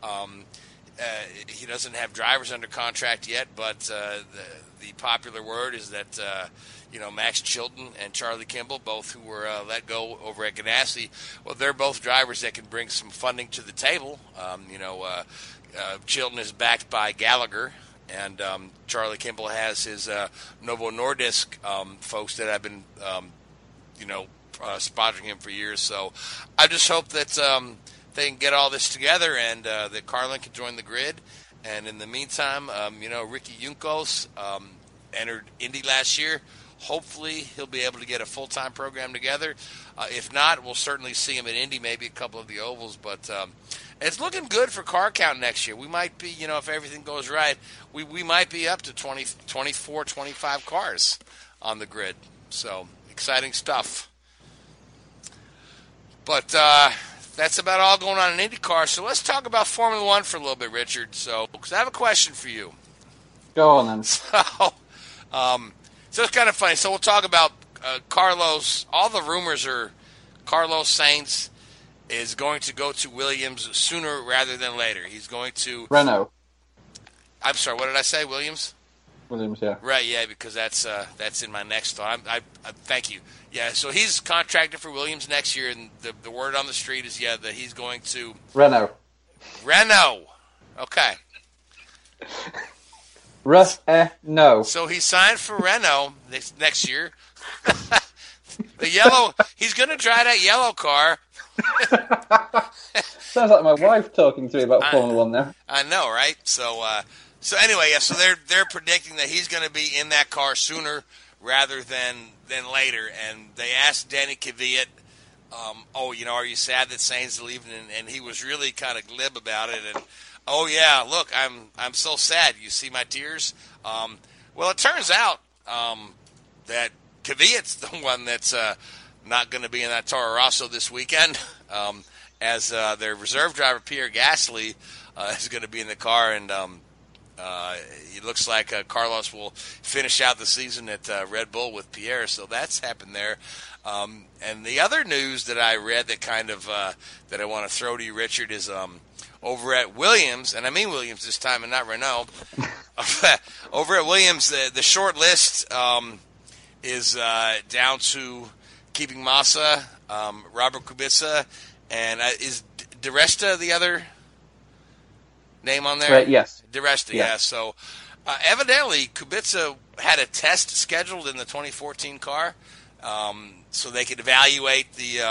He doesn't have drivers under contract yet, but the popular word is that Max Chilton and Charlie Kimball, both who were let go over at Ganassi, well, they're both drivers that can bring some funding to the table. Chilton is backed by Gallagher, and Charlie Kimball has his Novo Nordisk folks that have been sponsoring him for years. So I just hope that they can get all this together and that Carlin can join the grid. And in the meantime, Ricky Juncos entered Indy last year. Hopefully he'll be able to get a full-time program together. If not, we'll certainly see him at Indy, maybe a couple of the ovals. But it's looking good for car count next year. We might be, if everything goes right, we might be up to 20, 24, 25 cars on the grid. So exciting stuff. But that's about all going on in IndyCar. So let's talk about Formula One for a little bit, Richard. So, because I have a question for you. Go on then. So it's kind of funny. So we'll talk about Carlos. All the rumors are Carlos Sainz is going to go to Williams sooner rather than later. He's going to Renault. I'm sorry. What did I say? Williams. Williams, yeah. Right. Yeah, because that's in my next thought. I thank you. Yeah. So he's contracted for Williams next year, and the word on the street is that he's going to Renault. Okay. No. So he signed for Renault next year. The yellow. He's going to drive that yellow car. Sounds like my wife talking to me about Formula One there. I know, right? So anyway, yeah. So they're predicting that he's going to be in that car sooner rather than later. And they asked Danny Kvyat, are you sad that Sainz is leaving? And he was really kind of glib about it. And oh yeah, look, I'm so sad. You see my tears? Well, it turns out that Kvyat's the one that's not going to be in that Toro Rosso this weekend, as their reserve driver Pierre Gasly is going to be in the car, and it looks like Carlos will finish out the season at Red Bull with Pierre. So that's happened there. And the other news that I read that kind of that I want to throw to you, Richard, is over at Williams, and I mean Williams this time and not Renault. Over at Williams, the short list is down to keeping Massa, Robert Kubica, and is DiResta the other name on there? Yes. DiResta, Yeah. yeah. So evidently Kubica had a test scheduled in the 2014 car, so they could evaluate the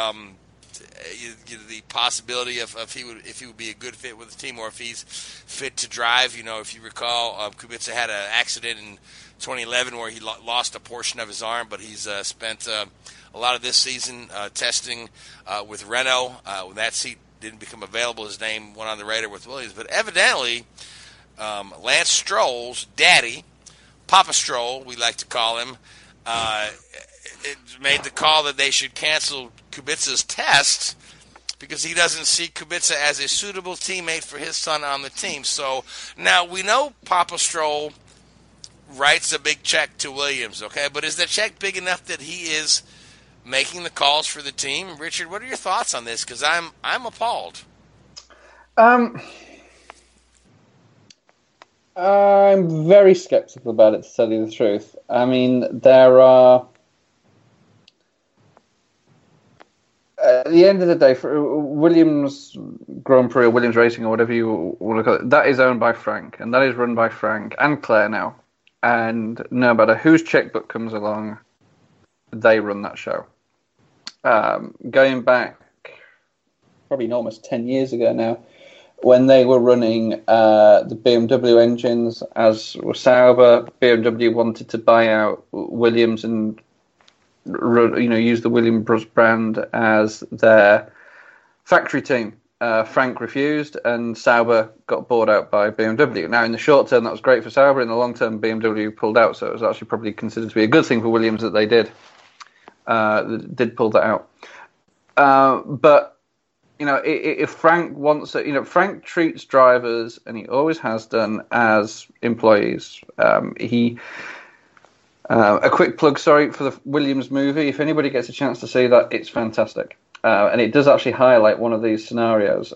possibility of if he would be a good fit with the team, or if he's fit to drive. If you recall, Kubica had an accident in 2011 where he lost a portion of his arm, but he's spent a lot of this season testing with Renault. When that seat didn't become available, his name went on the radar with Williams. But evidently, Lance Stroll's daddy, Papa Stroll, we like to call him, it made the call that they should cancel Kubica's test because he doesn't see Kubica as a suitable teammate for his son on the team. So now we know Papa Stroll writes a big check to Williams, okay? But is the check big enough that he is making the calls for the team? Richard, what are your thoughts on this? Because I'm appalled. I'm very skeptical about it, to tell you the truth. I mean, there are... At the end of the day, for Williams Grand Prix or Williams Racing or whatever you want to call it, that is owned by Frank, and that is run by Frank and Claire now. And no matter whose checkbook comes along, they run that show. Going back probably almost 10 years ago now, when they were running the BMW engines, as was Sauber, BMW wanted to buy out Williams and use the Williams brand as their factory team. Frank refused, and Sauber got bought out by BMW. Now, in the short term, that was great for Sauber. In the long term, BMW pulled out, so it was actually probably considered to be a good thing for Williams that they did pull that out. But if Frank wants it, Frank treats drivers, and he always has done, as employees. A quick plug, sorry, for the Williams movie. If anybody gets a chance to see that, it's fantastic. And it does actually highlight one of these scenarios.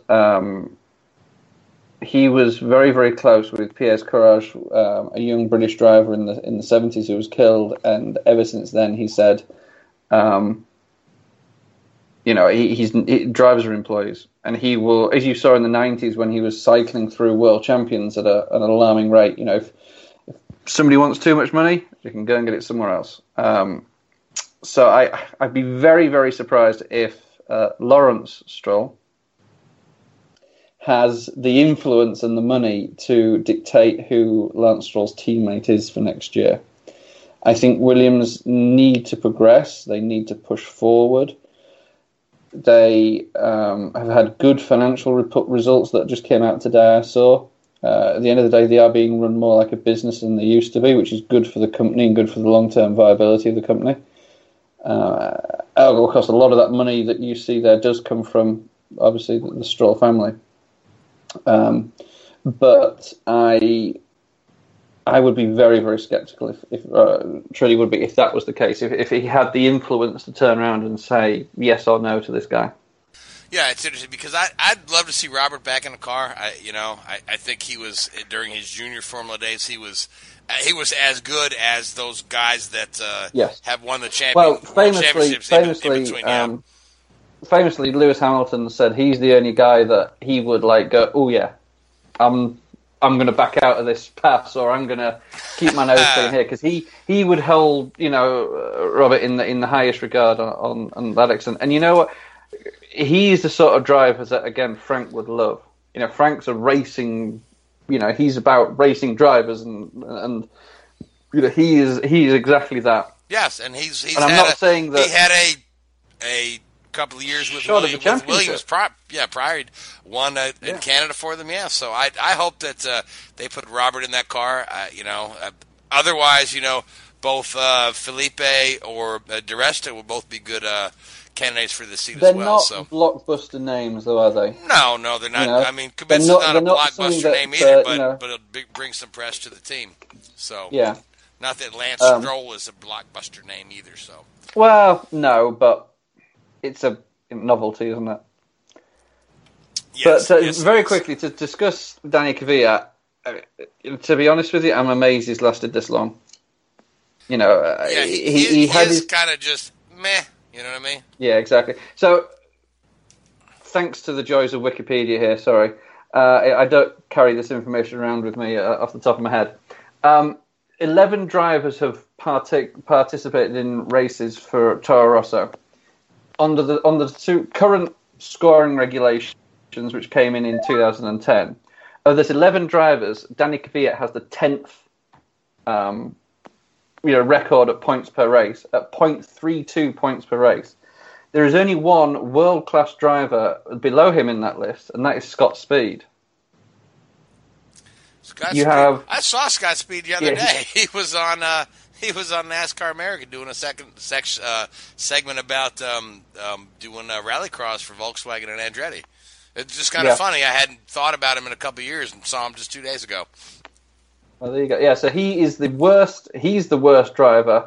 He was very, very close with Piers Courage, a young British driver in the 70s who was killed, and ever since then he said, drivers are employees, and he will, as you saw in the 90s when he was cycling through world champions at an alarming rate. If somebody wants too much money, you can go and get it somewhere else. So I'd be very, very surprised if Lawrence Stroll has the influence and the money to dictate who Lance Stroll's teammate is for next year. I think Williams need to progress. They need to push forward. They have had good financial results that just came out today, I saw. At the end of the day, they are being run more like a business than they used to be, which is good for the company and good for the long-term viability of the company. Of course, a lot of that money that you see there does come from, obviously, the Stroll family. But I would be very, very sceptical if truly would be if that was the case. If he had the influence to turn around and say yes or no to this guy. Yeah, it's interesting because I'd love to see Robert back in the car. I think he was, during his junior Formula days, he was as good as those guys that have won the championships in between. Famously, Lewis Hamilton said he's the only guy that he would go, oh yeah, I'm going to back out of this pass, or I'm going to keep my nose clean here, because he would hold Robert in the highest regard on that extent. And you know what? He's the sort of driver that, again, Frank would love. Frank's a racing, he's about racing drivers, and he is exactly that. Yes, and he's and I'm not saying that he had a couple of years with Williams. Prior won in Canada for them. Yeah, so I hope that they put Robert in that car. Otherwise, both Felipe or DiResta will both be good candidates for the seat as well. They're not blockbuster names, though, are they? No, they're not. I mean, Kubica's not a blockbuster name either, but it'll bring some press to the team. So, yeah. Not that Lance Stroll is a blockbuster name either. So, well, no, but it's a novelty, isn't it? Yes, but very quickly to discuss Danny Kvyat. To be honest with you, I'm amazed he's lasted this long. He is kind of just meh. You know what I mean? Yeah, exactly. So, thanks to the joys of Wikipedia here, sorry. I don't carry this information around with me off the top of my head. 11 drivers have participated in races for Toro Rosso. Under the two current scoring regulations, which came in 2010, of this 11 drivers, Danny Kvyat has the 10th record at points per race, at 0.32 points per race. There is only one world-class driver below him in that list, and that is Scott Speed. I saw Scott Speed the other day. He was on NASCAR America doing a segment about doing rallycross for Volkswagen and Andretti. It's just kind of funny. I hadn't thought about him in a couple of years and saw him just 2 days ago. Well, there you go. Yeah, so he is the worst. He's the worst driver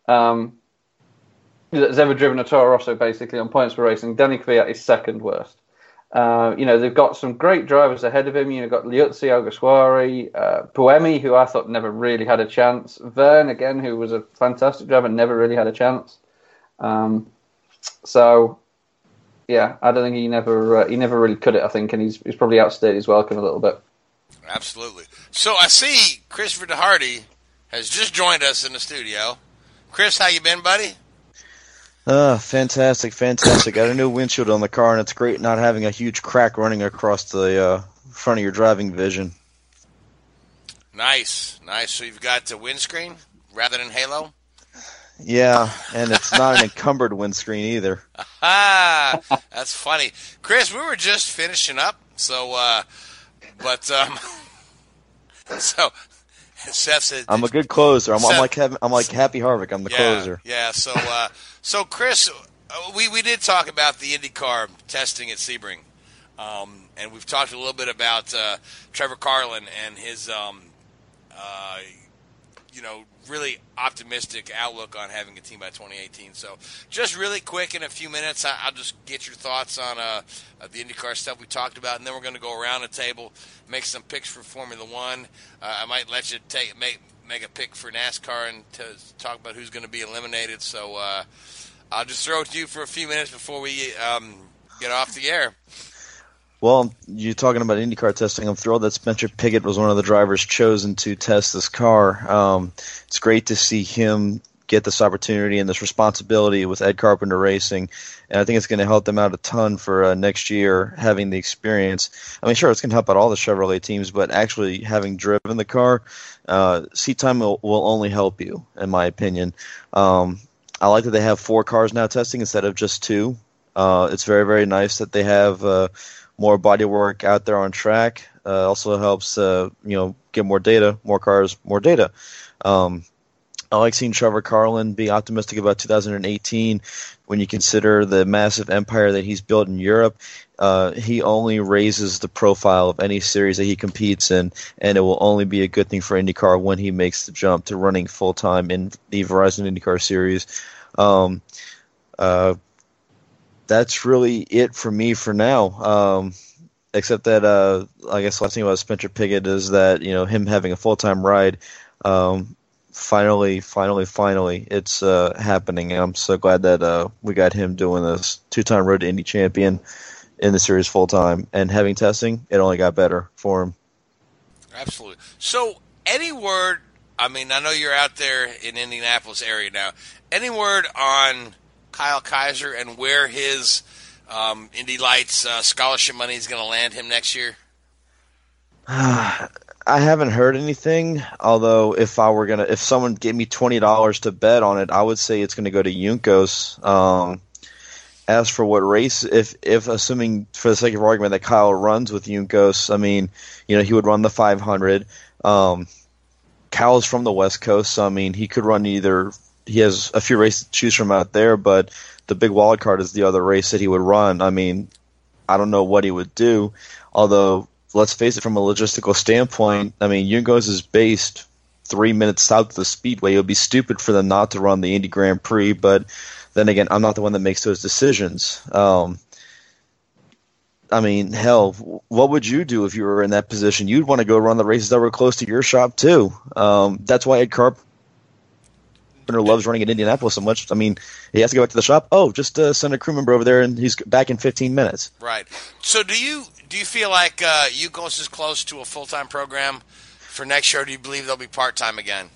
that's ever driven a Toro Rosso, basically, on points per racing. Danny Kvyat is second worst. They've got some great drivers ahead of him. You've got Liuzzi Alguersuari, Buemi, who I thought never really had a chance. Verne, again, who was a fantastic driver, never really had a chance. I don't think he never really cut it, I think, and he's probably outstayed his welcome a little bit. Absolutely. So I see Christopher DeHardy has just joined us in the studio. Chris, how you been, buddy? Fantastic. Got a new windshield on the car, and it's great not having a huge crack running across the front of your driving vision. Nice. So you've got the windscreen rather than Halo? Yeah, and it's not an encumbered windscreen either. That's funny. Chris, we were just finishing up, so Seth said, I'm a good closer. I'm like Happy Harvick. I'm the closer. Yeah. So Chris, we did talk about the IndyCar testing at Sebring, and we've talked a little bit about Trevor Carlin and his really optimistic outlook on having a team by 2018. So just really quick in a few minutes, I'll just get your thoughts on the IndyCar stuff we talked about, and then we're going to go around the table, make some picks for Formula One. I might let you make a pick for NASCAR and to talk about who's going to be eliminated. So I'll just throw it to you for a few minutes before we get off the air. Well, you're talking about IndyCar testing. I'm thrilled that Spencer Pigot was one of the drivers chosen to test this car. It's great to see him get this opportunity and this responsibility with Ed Carpenter Racing, and I think it's going to help them out a ton for next year, having the experience. I mean, sure, it's going to help out all the Chevrolet teams, but actually having driven the car, seat time will only help you, in my opinion. I like that they have 4 cars now testing instead of just 2. It's very, very nice that they have more body work out there on track. Also helps, get more data, more cars, more data. I like seeing Trevor Carlin be optimistic about 2018 when you consider the massive empire that he's built in Europe. He only raises the profile of any series that he competes in, and it will only be a good thing for IndyCar when he makes the jump to running full-time in the Verizon IndyCar Series. That's really it for me for now. Except that, I guess the last thing about Spencer Pigot is that, him having a full-time ride, finally, it's happening. And I'm so glad that we got him doing this 2-time Road to Indy champion in the series full-time. And having testing, it only got better for him. Absolutely. So, any word, I know you're out there in Indianapolis area now, any word on Kyle Kaiser and where his Indy Lights scholarship money is going to land him next year? I haven't heard anything. Although if someone gave me $20 to bet on it, I would say it's going to go to Juncos. As for what race, if assuming for the sake of argument that Kyle runs with Juncos, he would run the 500. Kyle's from the West Coast, so he could run either. He has a few races to choose from out there, but the big wild card is the other race that he would run. I don't know what he would do, although let's face it, from a logistical standpoint, Juncos is based 3 minutes south of the Speedway. It would be stupid for them not to run the Indy Grand Prix, but then again, I'm not the one that makes those decisions. Hell, what would you do if you were in that position? You'd want to go run the races that were close to your shop, too. That's why Ed Carpenter carpenter loves running in Indianapolis so much. I mean, he has to go back to the shop. Oh, just send a crew member over there, and he's back in 15 minutes. Right. So do you feel like UCOS is close to a full-time program for next year, or do you believe they'll be part-time again?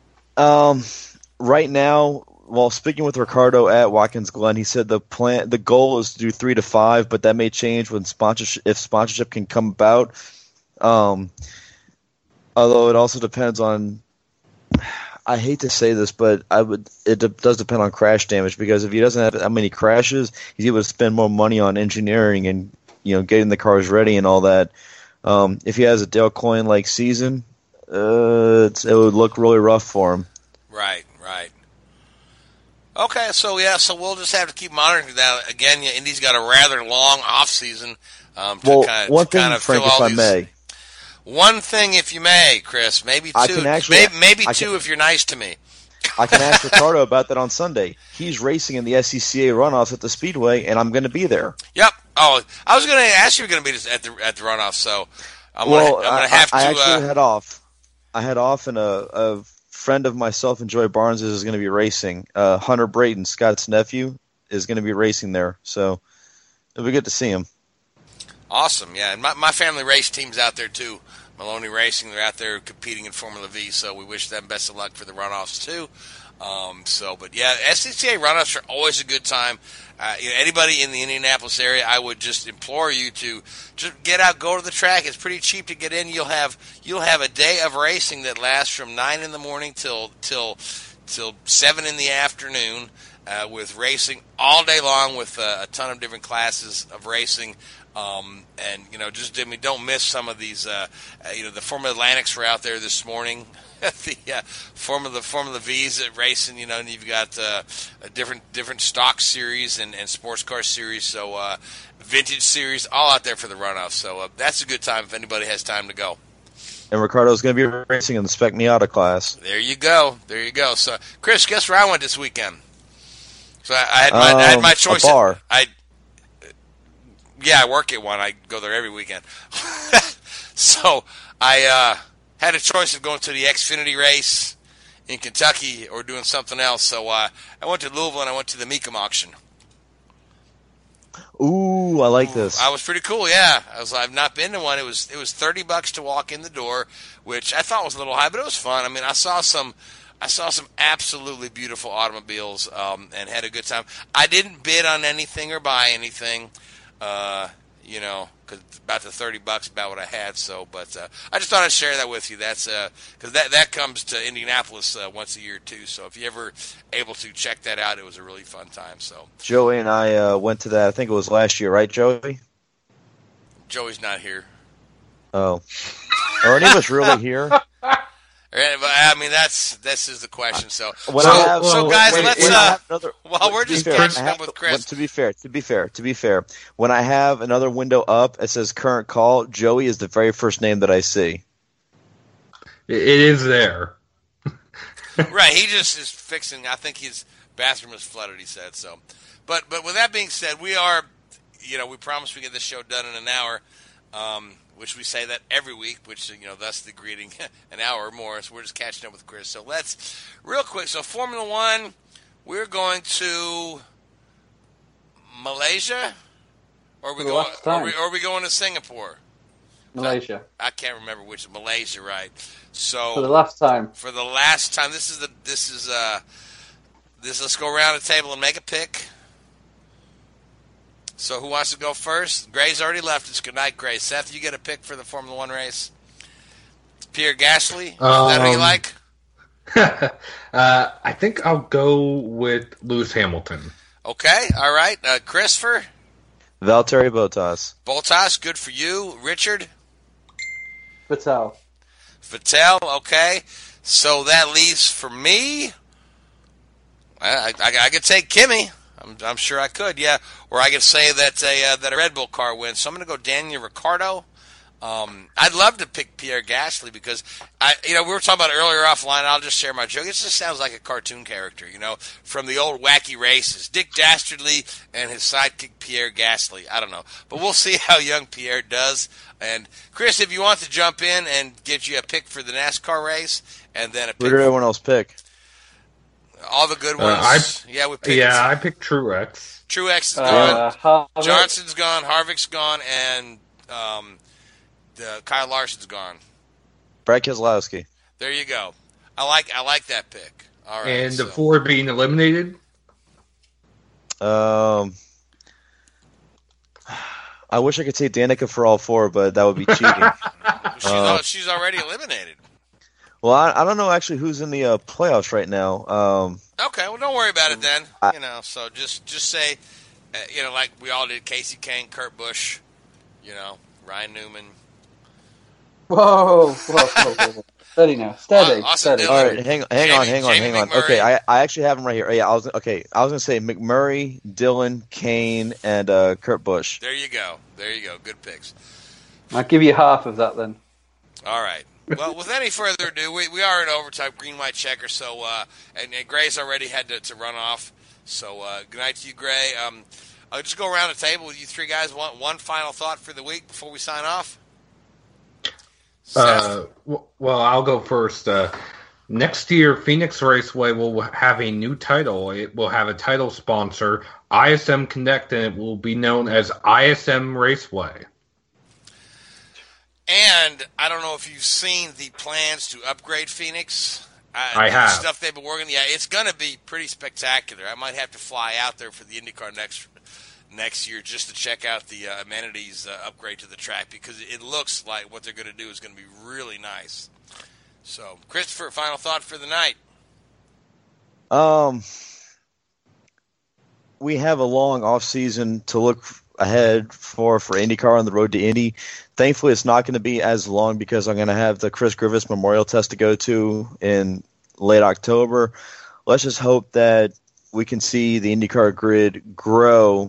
Right now, well, speaking with Ricardo at Watkins Glen, he said the goal is to do 3 to 5, but that may change when if sponsorship can come about. Although it also depends on, I hate to say this, but it does depend on crash damage, because if he doesn't have that many crashes, he's able to spend more money on engineering and getting the cars ready and all that. If he has a Dale Coyne-like season, it would look really rough for him. Right. Okay, so we'll just have to keep monitoring that. Again, Indy's got a rather long off season. One thing, Frank, if I may. One thing, if you may, Chris, maybe two. Maybe two if you're nice to me. I can ask Ricardo about that on Sunday. He's racing in the SCCA runoffs at the Speedway, and I'm going to be there. Yep. Oh, I was going to ask you if you're going to be at the runoff, so I'm going to have to. I actually head off. I head off, and a friend of myself and Joy Barnes is going to be racing. Hunter Brayton, Scott's nephew, is going to be racing there, so it'll be good to see him. Awesome, yeah. And my family race team's out there, too. Maloney Racing, they're out there competing in Formula V, so we wish them best of luck for the runoffs, too. But SCCA runoffs are always a good time. Anybody in the Indianapolis area, I would just implore you to just get out, go to the track. It's pretty cheap to get in. You'll have a day of racing that lasts from 9 in the morning till 7 in the afternoon, with racing all day long with a ton of different classes of racing. Don't miss some of these. The Formula Atlantics were out there this morning. The Formula V's at racing. And you've got a different stock series and sports car series. So vintage series, all out there for the runoff. So that's a good time if anybody has time to go. And Ricardo's going to be racing in the Spec Miata class. There you go. So, Chris, guess where I went this weekend? So I had my choice. A bar. I work at one. I go there every weekend. So I had a choice of going to the Xfinity race in Kentucky or doing something else. So I went to Louisville and I went to the Mecum auction. Ooh, I like this. I was pretty cool, yeah. I've not been to one. It was $30 to walk in the door, which I thought was a little high, but it was fun. I mean, I saw some absolutely beautiful automobiles and had a good time. I didn't bid on anything or buy anything, because it's about the $30 about what I had. So, but I just thought I'd share that with you. That's because that comes to Indianapolis once a year too. So if you ever able to check that out, it was a really fun time. So Joey and I went to that. I think it was last year, right, Joey? Joey's not here. Oh, are any of us really here? I mean, this is the question. So guys, let's. We're just catching up with Chris. To be fair, when I have another window up, it says current call. Joey is the very first name that I see. It is there. Right, he just is fixing. I think his bathroom is flooded. He said so. But with that being said, we are, we promised we get this show done in an hour. Which we say that every week, which, thus the greeting, an hour or more. So we're just catching up with Chris. So let's, real quick, so Formula One, we're going to Malaysia? Or are we going to Singapore? Malaysia. I can't remember which. Malaysia, right. So For the last time. Let's go around the table and make a pick. So who wants to go first? Gray's already left us. Good night, Gray. Seth, you get a pick for the Formula One race. Pierre Gasly? Is that who you like? I think I'll go with Lewis Hamilton. Okay, all right. Christopher? Valtteri Bottas. Bottas, good for you. Richard? Vettel, okay. So that leaves for me. I could take Kimi. I'm sure I could, yeah. Or I could say that a Red Bull car wins. So I'm going to go Daniel Ricciardo. I'd love to pick Pierre Gasly because we were talking about it earlier offline. I'll just share my joke. It just sounds like a cartoon character, from the old wacky races. Dick Dastardly and his sidekick Pierre Gasly. I don't know, but we'll see how young Pierre does. And Chris, if you want to jump in and get you a pick for the NASCAR race, and then a pick. Who did everyone else pick? All the good ones. We picked. I picked Truex. Truex is gone. Harvick. Johnson's gone. Harvick's gone, and Kyle Larson's gone. Brad Keselowski. There you go. I like that pick. All right. And the 4 being eliminated. I wish I could take Danica for all 4, but that would be cheating. She's already eliminated. Well, I don't know actually who's in the playoffs right now. Okay, well, don't worry about it then. So just say, like we all did, Casey Kane, Kurt Busch, Ryan Newman. Whoa. Steady now. Steady. Austin Dillon. All right, hang on. McMurray. Okay, I actually have them right here. Yeah, I was gonna say McMurray, Dillon, Kane, and Kurt Busch. There you go. Good picks. I'll give you half of that then. All right. Well, with any further ado, we are in overtime, green, white checker. So, and Gray's already had to run off. So, good night to you, Gray. I'll just go around the table with you three guys. One final thought for the week before we sign off. Well, I'll go first. Next year, Phoenix Raceway will have a new title. It will have a title sponsor, ISM Connect, and it will be known as ISM Raceway. And I don't know if you've seen the plans to upgrade Phoenix. I have. The stuff they've been working. Yeah, it's going to be pretty spectacular. I might have to fly out there for the IndyCar next year just to check out the amenities upgrade to the track, because it looks like what they're going to do is going to be really nice. So, Christopher, final thought for the night. We have a long off season to look ahead for IndyCar on the road to Indy. Thankfully, it's not going to be as long because I'm going to have the Chris Griffiths Memorial Test to go to in late October. Let's just hope that we can see the IndyCar grid grow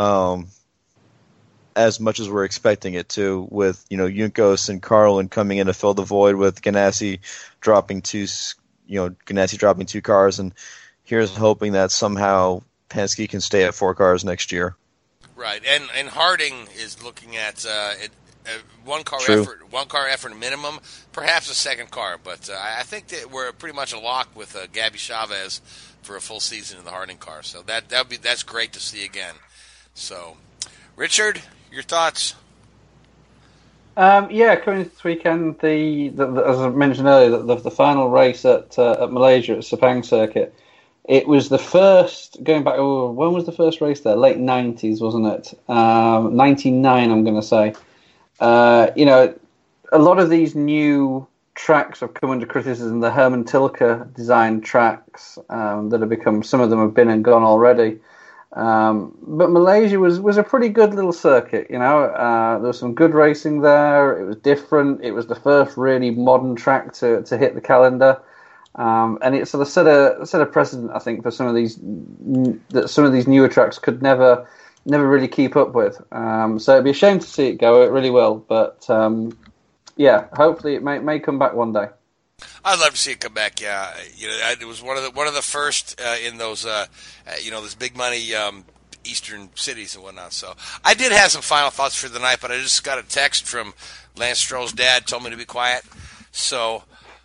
as much as we're expecting it to, with Juncos and Carlin coming in to fill the void, with Ganassi dropping two cars, and here's hoping that somehow Penske can stay at 4 cars next year. Right, and Harding is looking at one car effort minimum, perhaps a second car, but I think that we're pretty much a lock with Gabby Chavez for a full season in the Harding car. So that's great to see again. So, Richard, your thoughts? Coming this weekend, as I mentioned earlier, the final race at Malaysia at Sepang Circuit. It was the first, going back, when was the first race there? Late 90s, wasn't it? 99, I'm going to say. A lot of these new tracks have come under criticism. The Herman Tilke designed tracks that have become, some of them have been and gone already. But Malaysia was a pretty good little circuit, there was some good racing there. It was different. It was the first really modern track to hit the calendar. And it sort of set a precedent, I think, for some of these newer tracks could never really keep up with. So it'd be a shame to see it go. It really will, but hopefully it may come back one day. I'd love to see it come back. Yeah, it was one of the first in those those big money eastern cities and whatnot. So I did have some final thoughts for the night, but I just got a text from Lance Stroll's dad, told me to be quiet. So.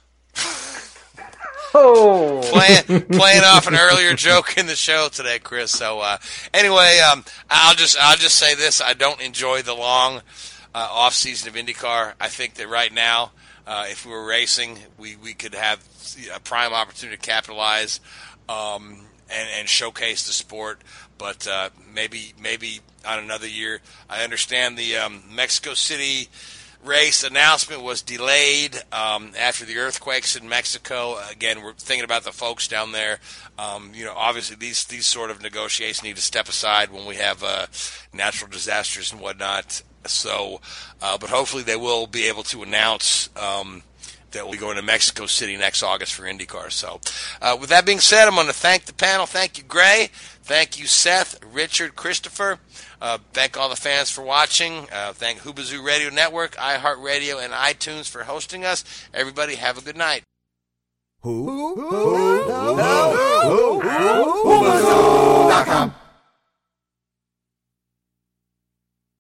Oh, playing off an earlier joke in the show today, Chris. So anyway, I'll just say this: I don't enjoy the long off season of IndyCar. I think that right now, if we were racing, we could have a prime opportunity to capitalize and showcase the sport. But maybe on another year. I understand the Mexico City race announcement was delayed after the earthquakes in Mexico. Again, we're thinking about the folks down there. Obviously these sort of negotiations need to step aside when we have natural disasters and whatnot. So, but hopefully they will be able to announce that we'll be going to Mexico City next August for IndyCar. So, with that being said, I'm going to thank the panel. Thank you, Gray. Thank you, Seth, Richard, Christopher. Thank all the fans for watching. Thank Hoobazoo Radio Network, iHeartRadio, and iTunes for hosting us. Everybody, have a good night. Hoobazoo.com